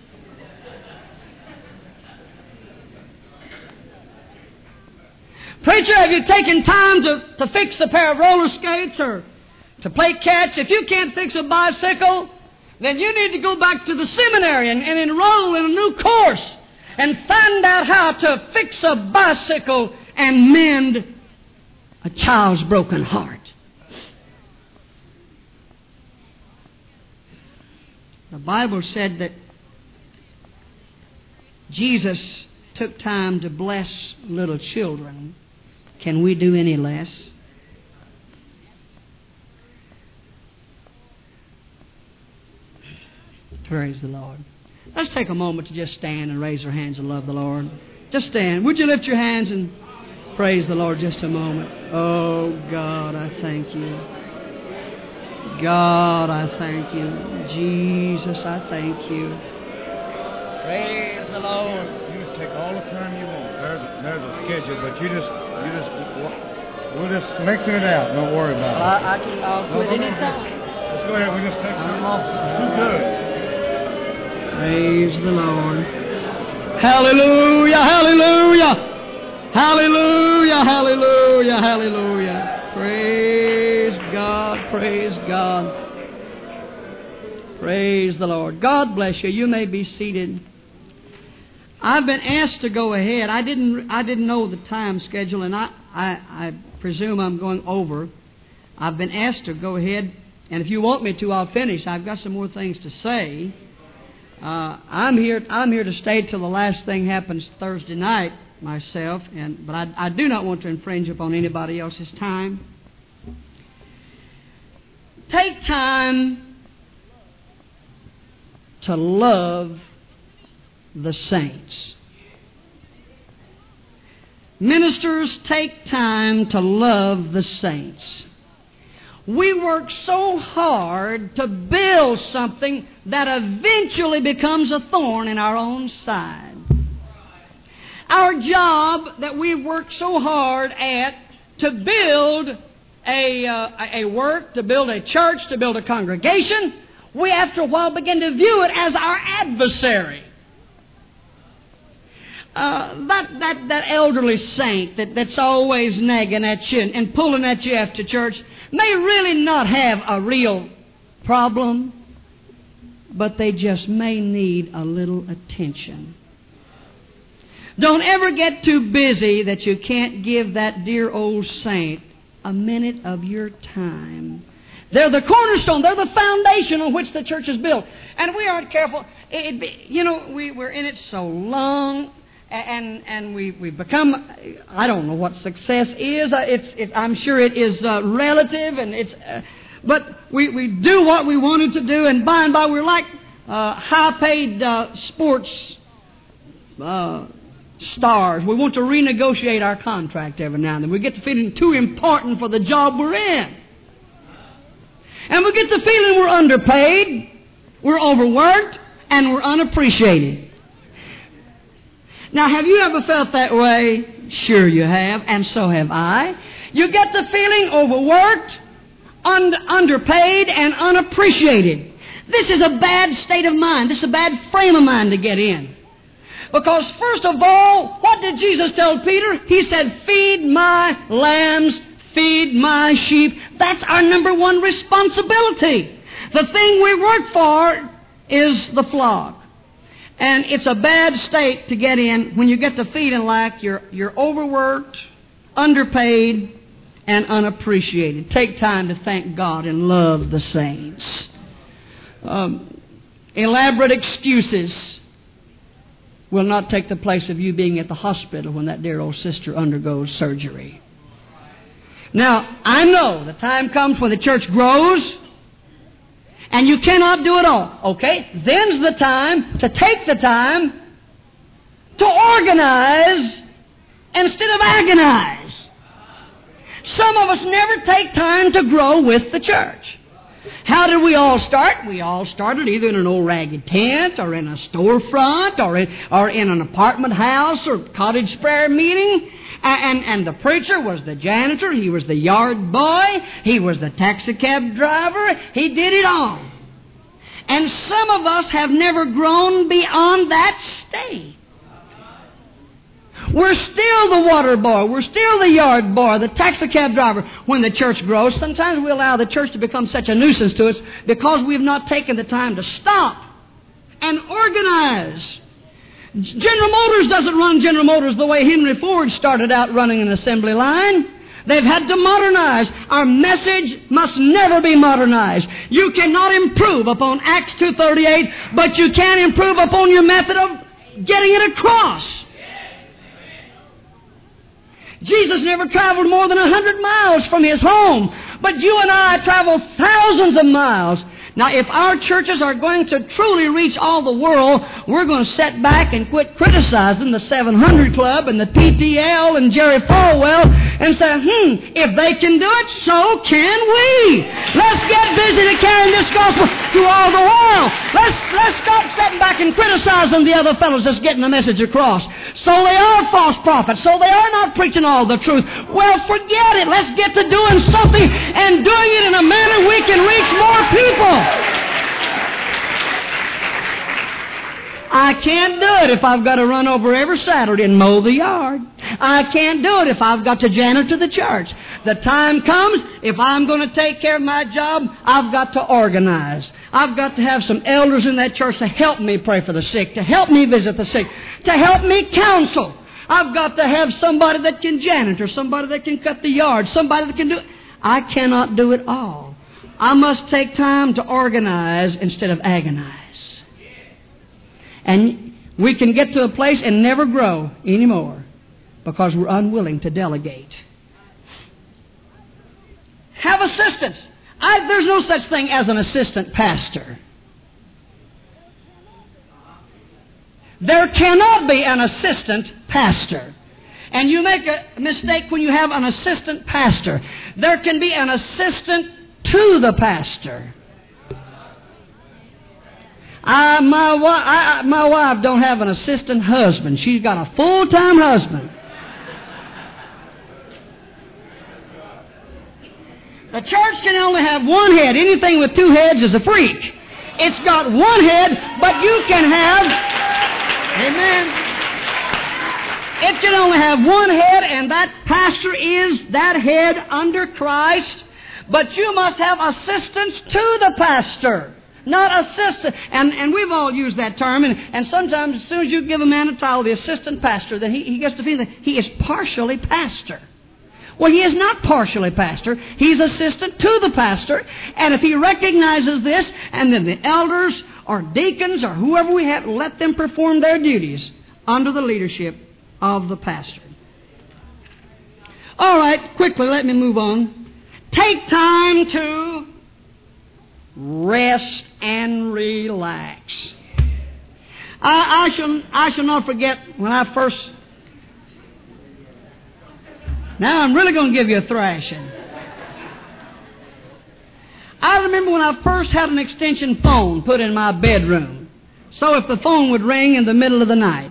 Preacher, have you taken time to, to fix a pair of roller skates or to play catch? If you can't fix a bicycle, then you need to go back to the seminary and, and enroll in a new course and find out how to fix a bicycle and mend a child's broken heart. The Bible said that Jesus took time to bless little children. Can we do any less? Praise the Lord. Let's take a moment to just stand and raise our hands and love the Lord. Just stand. Would you lift your hands and praise the Lord just a moment? Oh, God, I thank you. God, I thank you. Jesus, I thank you. Praise the Lord. You just take all the time you want. There's a, there's a schedule, but you just, you just, we'll just lengthen it out. Don't worry about Well, it. I, I can, I'll quit any time. Let's go ahead. We just take time off. Too good. Praise the Lord. Hallelujah, hallelujah. Hallelujah, hallelujah, hallelujah. Praise God, praise God. Praise the Lord. God bless you. You may be seated. I've been asked to go ahead. I didn't I didn't know the time schedule, and I, I, I presume I'm going over. I've been asked to go ahead And if you want me to, I'll finish. I've got some more things to say. Uh, I'm here. I'm here to stay till the last thing happens Thursday night myself, and but I, I do not want to infringe upon anybody else's time. Take time to love the saints. Ministers, take time to love the saints. We work so hard to build something that eventually becomes a thorn in our own side. Our job that we work so hard at to build a, uh, a work, to build a church, to build a congregation, we after a while begin to view it as our adversary. Uh, that, that, that elderly saint that, that's always nagging at you and, and pulling at you after church may really not have a real problem, but they just may need a little attention. Don't ever get too busy that you can't give that dear old saint a minute of your time. They're the cornerstone. They're the foundation on which the church is built. And we aren't careful. It, it, you know, we, we're in it so long. And and we we become, I don't know what success is. It's it, I'm sure it is uh, relative, and it's. Uh, but we, we do what we wanted to do, and by and by we're like uh, high-paid uh, sports uh, stars. We want to renegotiate our contract every now and then. We get the feeling too important for the job we're in, and we get the feeling we're underpaid, we're overworked, and we're unappreciated. Now, have you ever felt that way? Sure you have, and so have I. You get the feeling overworked, un- underpaid, and unappreciated. This is a bad state of mind. This is a bad frame of mind to get in. Because first of all, what did Jesus tell Peter? He said, feed my lambs, feed my sheep. That's our number one responsibility. The thing we work for is the flock. And it's a bad state to get in when you get the feeling like you're you're overworked, underpaid, and unappreciated. Take time to thank God and love the saints. Um, elaborate excuses will not take the place of you being at the hospital when that dear old sister undergoes surgery. Now, I know the time comes when the church grows, and you cannot do it all. Okay? Then's the time to take the time to organize instead of agonize. Some of us never take time to grow with the church. How did we all start? We all started either in an old ragged tent or in a storefront or in, or in an apartment house or cottage prayer meeting. And, and the preacher was the janitor, he was the yard boy, he was the taxi cab driver, he did it all. And some of us have never grown beyond that state. We're still the water boy, we're still the yard boy, the taxi cab driver. When the church grows, sometimes we allow the church to become such a nuisance to us because we've not taken the time to stop and organize. General Motors doesn't run General Motors the way Henry Ford started out running an assembly line. They've had to modernize. Our message must never be modernized. You cannot improve upon Acts two thirty-eight, but you can improve upon your method of getting it across. Jesus never traveled more than a hundred miles from His home, but you and I travel thousands of miles. Now, if our churches are going to truly reach all the world, we're going to sit back and quit criticizing the seven hundred Club and the P T L and Jerry Falwell and say, hmm, if they can do it, so can we. Let's get busy to carrying this gospel to all the world. Let's, let's stop sitting back and criticizing the other fellows that's getting the message across. So they are false prophets. So they are not preaching all the truth. Well, forget it. Let's get to doing something and doing it in a manner we can reach more people. I can't do it if I've got to run over every Saturday and mow the yard. I can't do it if I've got to janitor the church. The time comes, if I'm going to take care of my job, I've got to organize. I've got to have some elders in that church to help me pray for the sick, to help me visit the sick, to help me counsel. I've got to have somebody that can janitor, somebody that can cut the yard, somebody that can do it. I cannot do it all. I must take time to organize instead of agonize. And we can get to a place and never grow anymore because we're unwilling to delegate. Have assistants. I, there's no such thing as an assistant pastor. There cannot be an assistant pastor. And you make a mistake when you have an assistant pastor. There can be an assistant to the pastor. I, my, I, my wife don't have an assistant husband. She's got a full-time husband. The church can only have one head. Anything with two heads is a freak. It's got one head, but you can have, amen, it can only have one head, and that pastor is that head under Christ. But you must have assistants to the pastor, not assistant. And, and we've all used that term, and, and sometimes as soon as you give a man a title, the assistant pastor, then he, he gets the feeling that he is partially pastor. Well, he is not partially pastor. He's assistant to the pastor. And if he recognizes this, and then the elders or deacons or whoever we have, let them perform their duties under the leadership of the pastor. All right, quickly, let me move on. Take time to rest and relax. I, I shall I shall not forget when I first... Now I'm really going to give you a thrashing. I remember when I first had an extension phone put in my bedroom. So if the phone would ring in the middle of the night.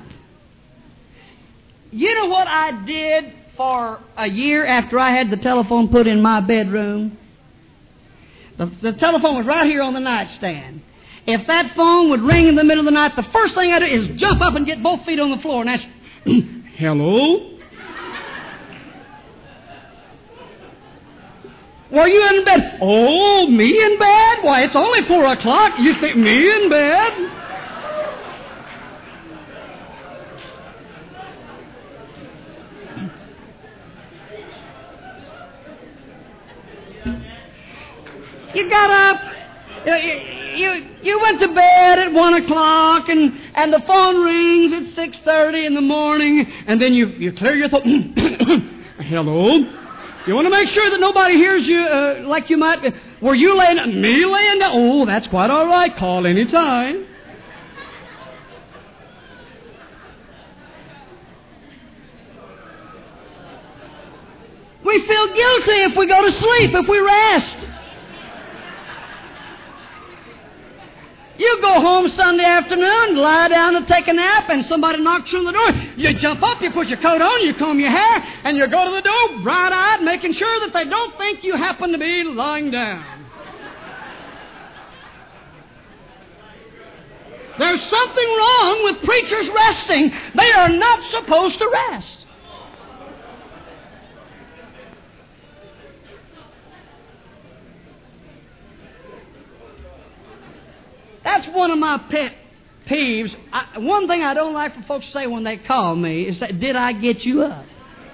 You know what I did for a year after I had the telephone put in my bedroom? The, the telephone was right here on the nightstand. If that phone would ring in the middle of the night, the first thing I do is jump up and get both feet on the floor and ask, hello? Were you in bed? Oh, me in bed? Why, it's only four o'clock. You think me in bed? You got up. You, you, you went to bed at one o'clock, and, and the phone rings at six thirty in the morning, and then you, you clear your throat. Hello? You want to make sure that nobody hears you uh, like you might be. Were you laying down? Me laying down? Oh, that's quite all right. Call any time. We feel guilty if we go to sleep, if we rest. You go home Sunday afternoon, lie down and take a nap, and somebody knocks on the door. You jump up, you put your coat on, you comb your hair, and you go to the door bright-eyed, making sure that they don't think you happen to be lying down. There's something wrong with preachers resting. They are not supposed to rest. That's one of my pet peeves. I, one thing I don't like for folks to say when they call me is that, did I get you up?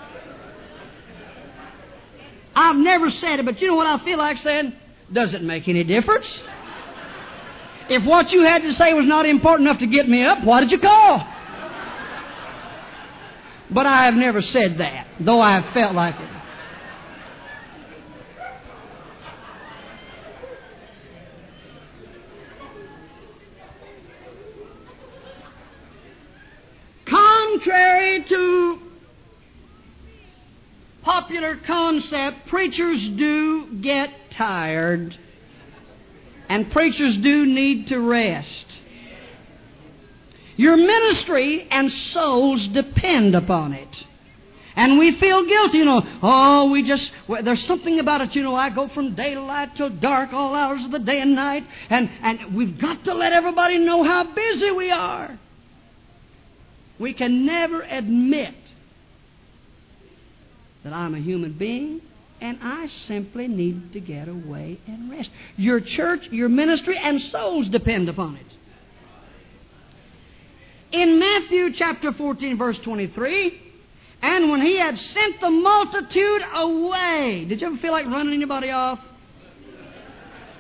I've never said it, but you know what I feel like saying? Does it make any difference? If what you had to say was not important enough to get me up, why did you call? But I have never said that, though I have felt like it. Contrary to popular concept, preachers do get tired, and preachers do need to rest. Your ministry and souls depend upon it. And we feel guilty, you know. Oh, we just, well, there's something about it, you know. I go from daylight till dark, all hours of the day and night, and, and we've got to let everybody know how busy we are. We can never admit that I'm a human being and I simply need to get away and rest. Your church, your ministry, and souls depend upon it. In Matthew chapter fourteen, verse twenty-three, and when he had sent the multitude away, did you ever feel like running anybody off?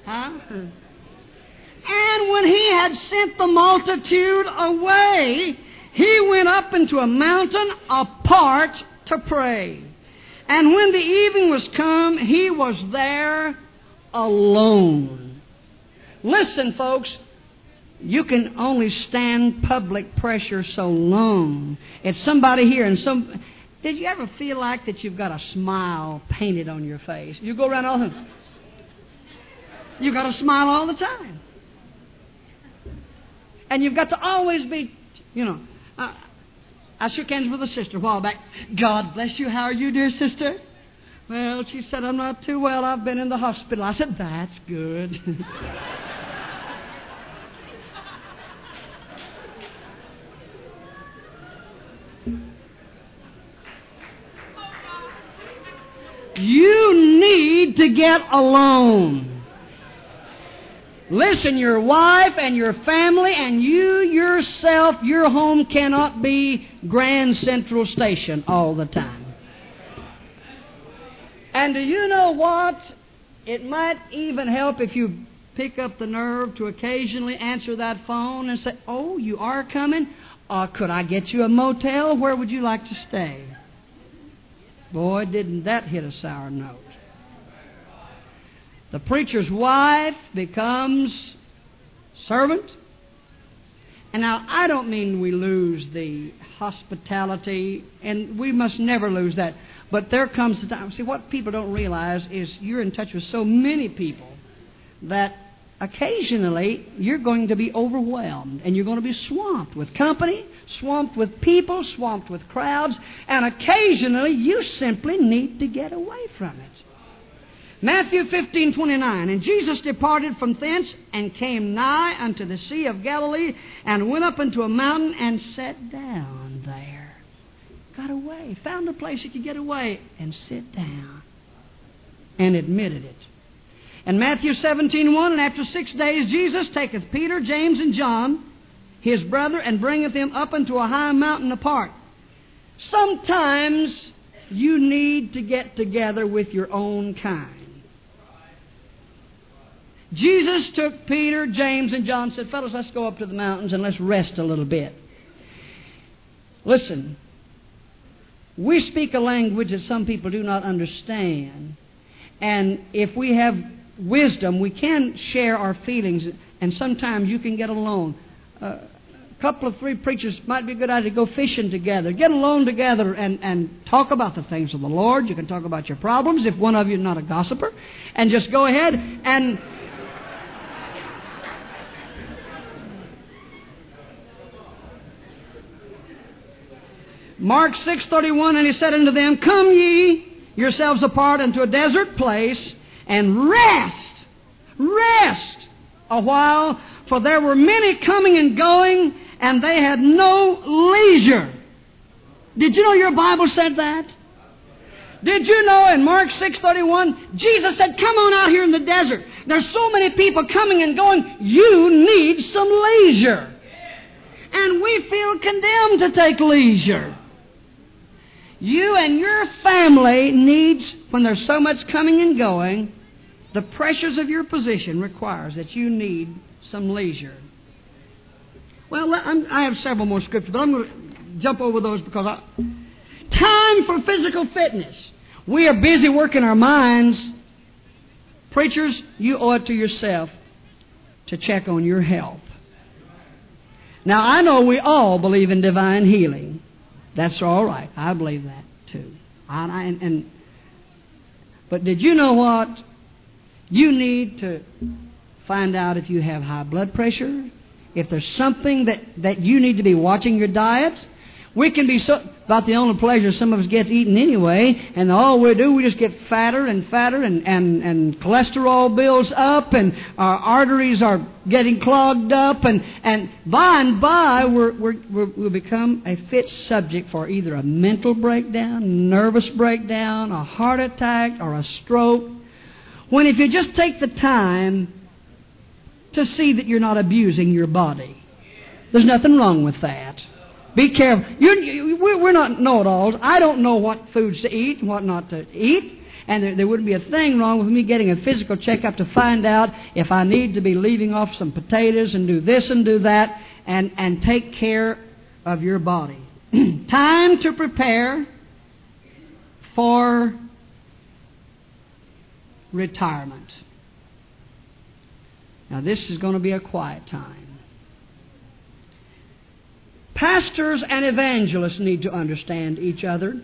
Huh? And when he had sent the multitude away, he went up into a mountain apart to pray. And when the evening was come, he was there alone. Listen, folks, you can only stand public pressure so long. It's somebody here and some... Did you ever feel like that you've got a smile painted on your face? You go around all the... You've got to smile all the time. And you've got to always be, you know... Uh, I shook hands with a sister a while back. God bless you. How are you, dear sister? Well, she said, I'm not too well. I've been in the hospital. I said, that's good. You need to get alone. Listen, your wife and your family and you yourself, your home cannot be Grand Central Station all the time. And do you know what? It might even help if you pick up the nerve to occasionally answer that phone and say, oh, you are coming? Uh, could I get you a motel? Where would you like to stay? Boy, didn't that hit a sour note. The preacher's wife becomes servant. And now, I don't mean we lose the hospitality, and we must never lose that. But there comes a time. See, what people don't realize is you're in touch with so many people that occasionally you're going to be overwhelmed, and you're going to be swamped with company, swamped with people, swamped with crowds, and occasionally you simply need to get away from it. Matthew fifteen twenty-nine, and Jesus departed from thence and came nigh unto the Sea of Galilee and went up into a mountain and sat down there. Got away, found a place he could get away and sit down, and admitted it. And Matthew seventeen one, and after six days Jesus taketh Peter, James, and John, his brother, and bringeth them up into a high mountain apart. Sometimes you need to get together with your own kind. Jesus took Peter, James, and John and said, fellas, let's go up to the mountains and let's rest a little bit. Listen, we speak a language that some people do not understand. And if we have wisdom, we can share our feelings, and sometimes you can get alone. Uh, a couple of three preachers might be a good idea to go fishing together. Get alone together and, and talk about the things of the Lord. You can talk about your problems if one of you is not a gossiper. And just go ahead and... Mark six thirty-one, and he said unto them, come ye yourselves apart into a desert place, and rest, rest a while, for there were many coming and going, and they had no leisure. Did you know your Bible said that? Did you know in Mark six thirty-one, Jesus said, come on out here in the desert. There's so many people coming and going, you need some leisure. And we feel condemned to take leisure. You and your family needs, when there's so much coming and going, the pressures of your position requires that you need some leisure. Well, I'm, I have several more scriptures, but I'm going to jump over those because I... Time for physical fitness. We are busy working our minds. Preachers, you owe it to yourself to check on your health. Now, I know we all believe in divine healing. That's all right. I believe that too. I, I, and, and but did you know what? You need to find out if you have high blood pressure, if there's something that, that you need to be watching your diet. We can be so, about the only pleasure some of us get eating anyway, and all we do, we just get fatter and fatter, and, and, and cholesterol builds up, and our arteries are getting clogged up, and, and by and by, we're, we're, we're, we'll become a fit subject for either a mental breakdown, nervous breakdown, a heart attack, or a stroke. When if you just take the time to see that you're not abusing your body, there's nothing wrong with that. Be careful. You're, you, we're not know-it-alls. I don't know what foods to eat and what not to eat. and there, there wouldn't be a thing wrong with me getting a physical checkup to find out if I need to be leaving off some potatoes and do this and do that and, and take care of your body. Time to prepare for retirement. Now, this is going to be a quiet time. Pastors and evangelists need to understand each other.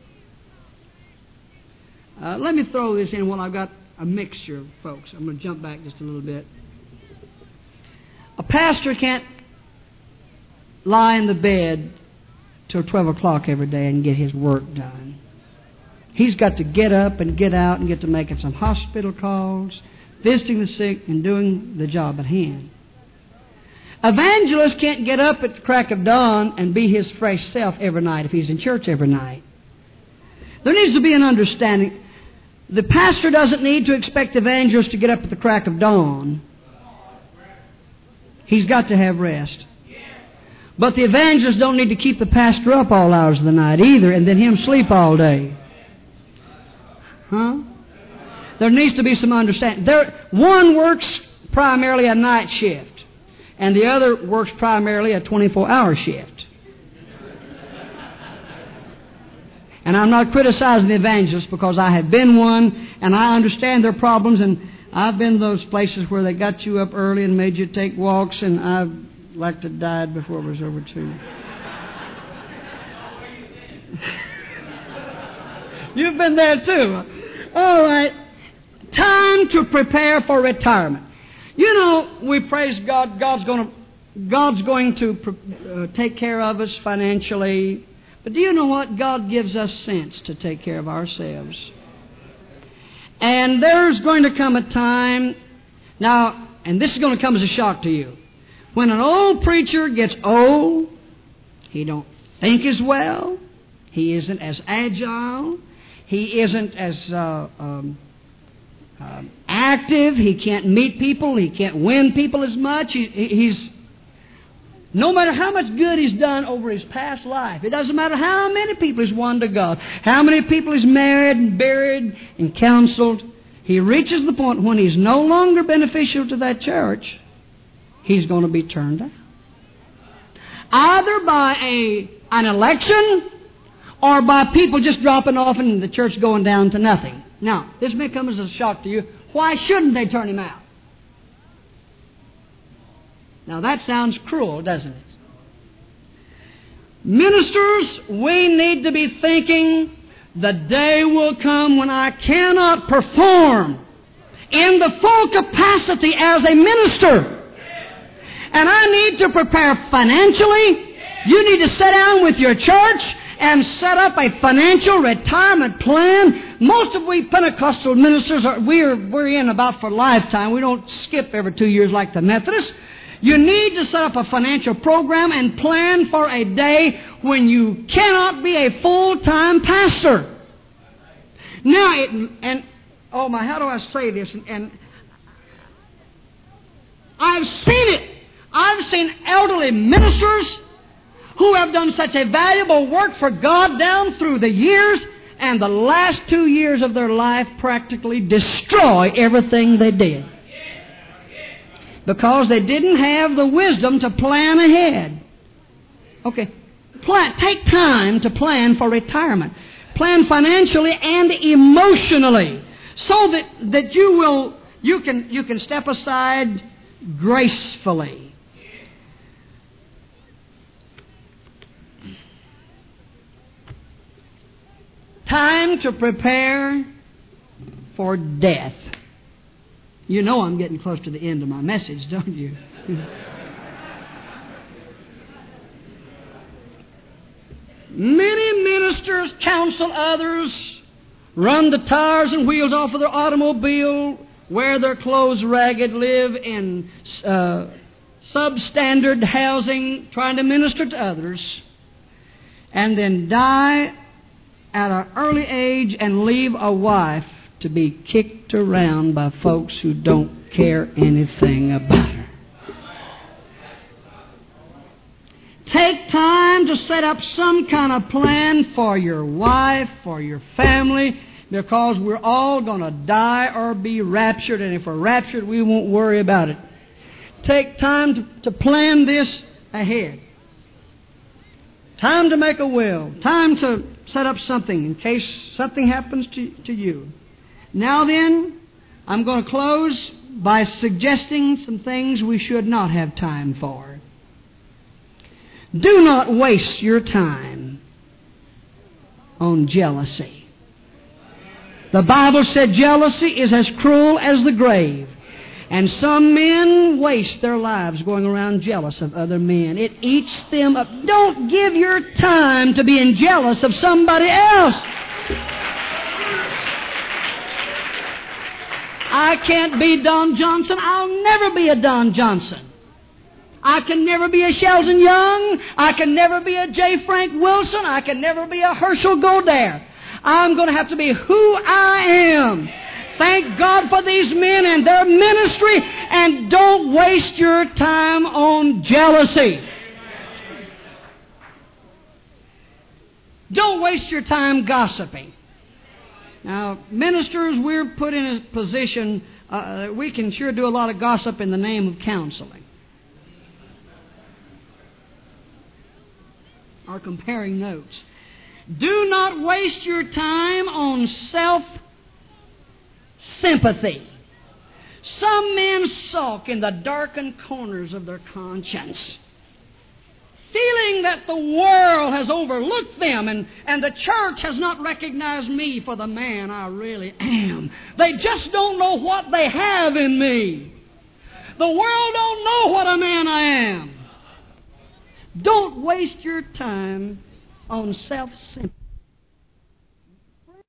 Uh, let me throw this in while I've got a mixture of folks. I'm going to jump back just a little bit. A pastor can't lie in the bed till twelve o'clock every day and get his work done. He's got to get up and get out and get to making some hospital calls, visiting the sick, and doing the job at hand. Evangelist can't get up at the crack of dawn and be his fresh self every night if he's in church every night. There needs to be an understanding. The pastor doesn't need to expect the evangelist to get up at the crack of dawn. He's got to have rest. But the evangelists don't need to keep the pastor up all hours of the night either and then him sleep all day. Huh? There needs to be some understanding. There, one works primarily a night shift, and the other works primarily a twenty-four hour shift. And I'm not criticizing the evangelists because I have been one, and I understand their problems, and I've been those places where they got you up early and made you take walks, and I've like to died before it was over too. You've been there too. All right. Time to prepare for retirement. You know, we praise God. God's going to, God's going to uh, take care of us financially. But do you know what? God gives us sense to take care of ourselves. And there's going to come a time, now, and this is going to come as a shock to you. When an old preacher gets old, he don't think as well. He isn't as agile. He isn't as uh, um, uh, active. He can't meet people. He can't win people as much. He, he's no matter how much good he's done over his past life. It doesn't matter how many people he's won to God, how many people he's married and buried and counseled. He reaches the point when he's no longer beneficial to that church. He's going to be turned out. Either by a an election or by people just dropping off and the church going down to nothing. Now, this may come as a shock to you. Why shouldn't they turn him out? Now, that sounds cruel, doesn't it? Ministers, we need to be thinking the day will come when I cannot perform in the full capacity as a minister. And I need to prepare financially. You need to sit down with your church and set up a financial retirement plan. Most of we Pentecostal ministers, are we're, we're in about for a lifetime. We don't skip every two years like the Methodists. You need to set up a financial program and plan for a day when you cannot be a full-time pastor. Now, it, and, oh my, how do I say this? And, and I've seen it. I've seen elderly ministers who have done such a valuable work for God down through the years, and the last two years of their life practically destroy everything they did. Because they didn't have the wisdom to plan ahead. Okay, plan, take time to plan for retirement. Plan financially and emotionally, so that, that you will you can you can step aside gracefully. Time to prepare for death. You know I'm getting close to the end of my message, don't you? Many ministers counsel others, run the tires and wheels off of their automobile, wear their clothes ragged, live in uh, substandard housing, trying to minister to others, and then die at an early age and leave a wife to be kicked around by folks who don't care anything about her. Take time to set up some kind of plan for your wife, for your family. Because we're all going to die or be raptured, and if we're raptured, we won't worry about it. Take time to, to plan this ahead. Time to make a will. Time to set up something in case something happens to, to you. Now then, I'm going to close by suggesting some things we should not have time for. Do not waste your time on jealousy. The Bible said jealousy is as cruel as the grave. And some men waste their lives going around jealous of other men. It eats them up. Don't give your time to being jealous of somebody else. I can't be Don Johnson. I'll never be a Don Johnson. I can never be a Sheldon Young. I can never be a J. Frank Wilson. I can never be a Herschel Goddard. I'm going to have to be who I am. Thank God for these men and their ministry, and don't waste your time on jealousy. Don't waste your time gossiping. Now, ministers, we're put in a position uh, we can sure do a lot of gossip in the name of counseling or comparing notes. Do not waste your time on self-sympathy. Some men sulk in the darkened corners of their conscience, feeling that the world has overlooked them and, and the church has not recognized me for the man I really am. They just don't know what they have in me. The world don't know what a man I am. Don't waste your time on self-sympathy.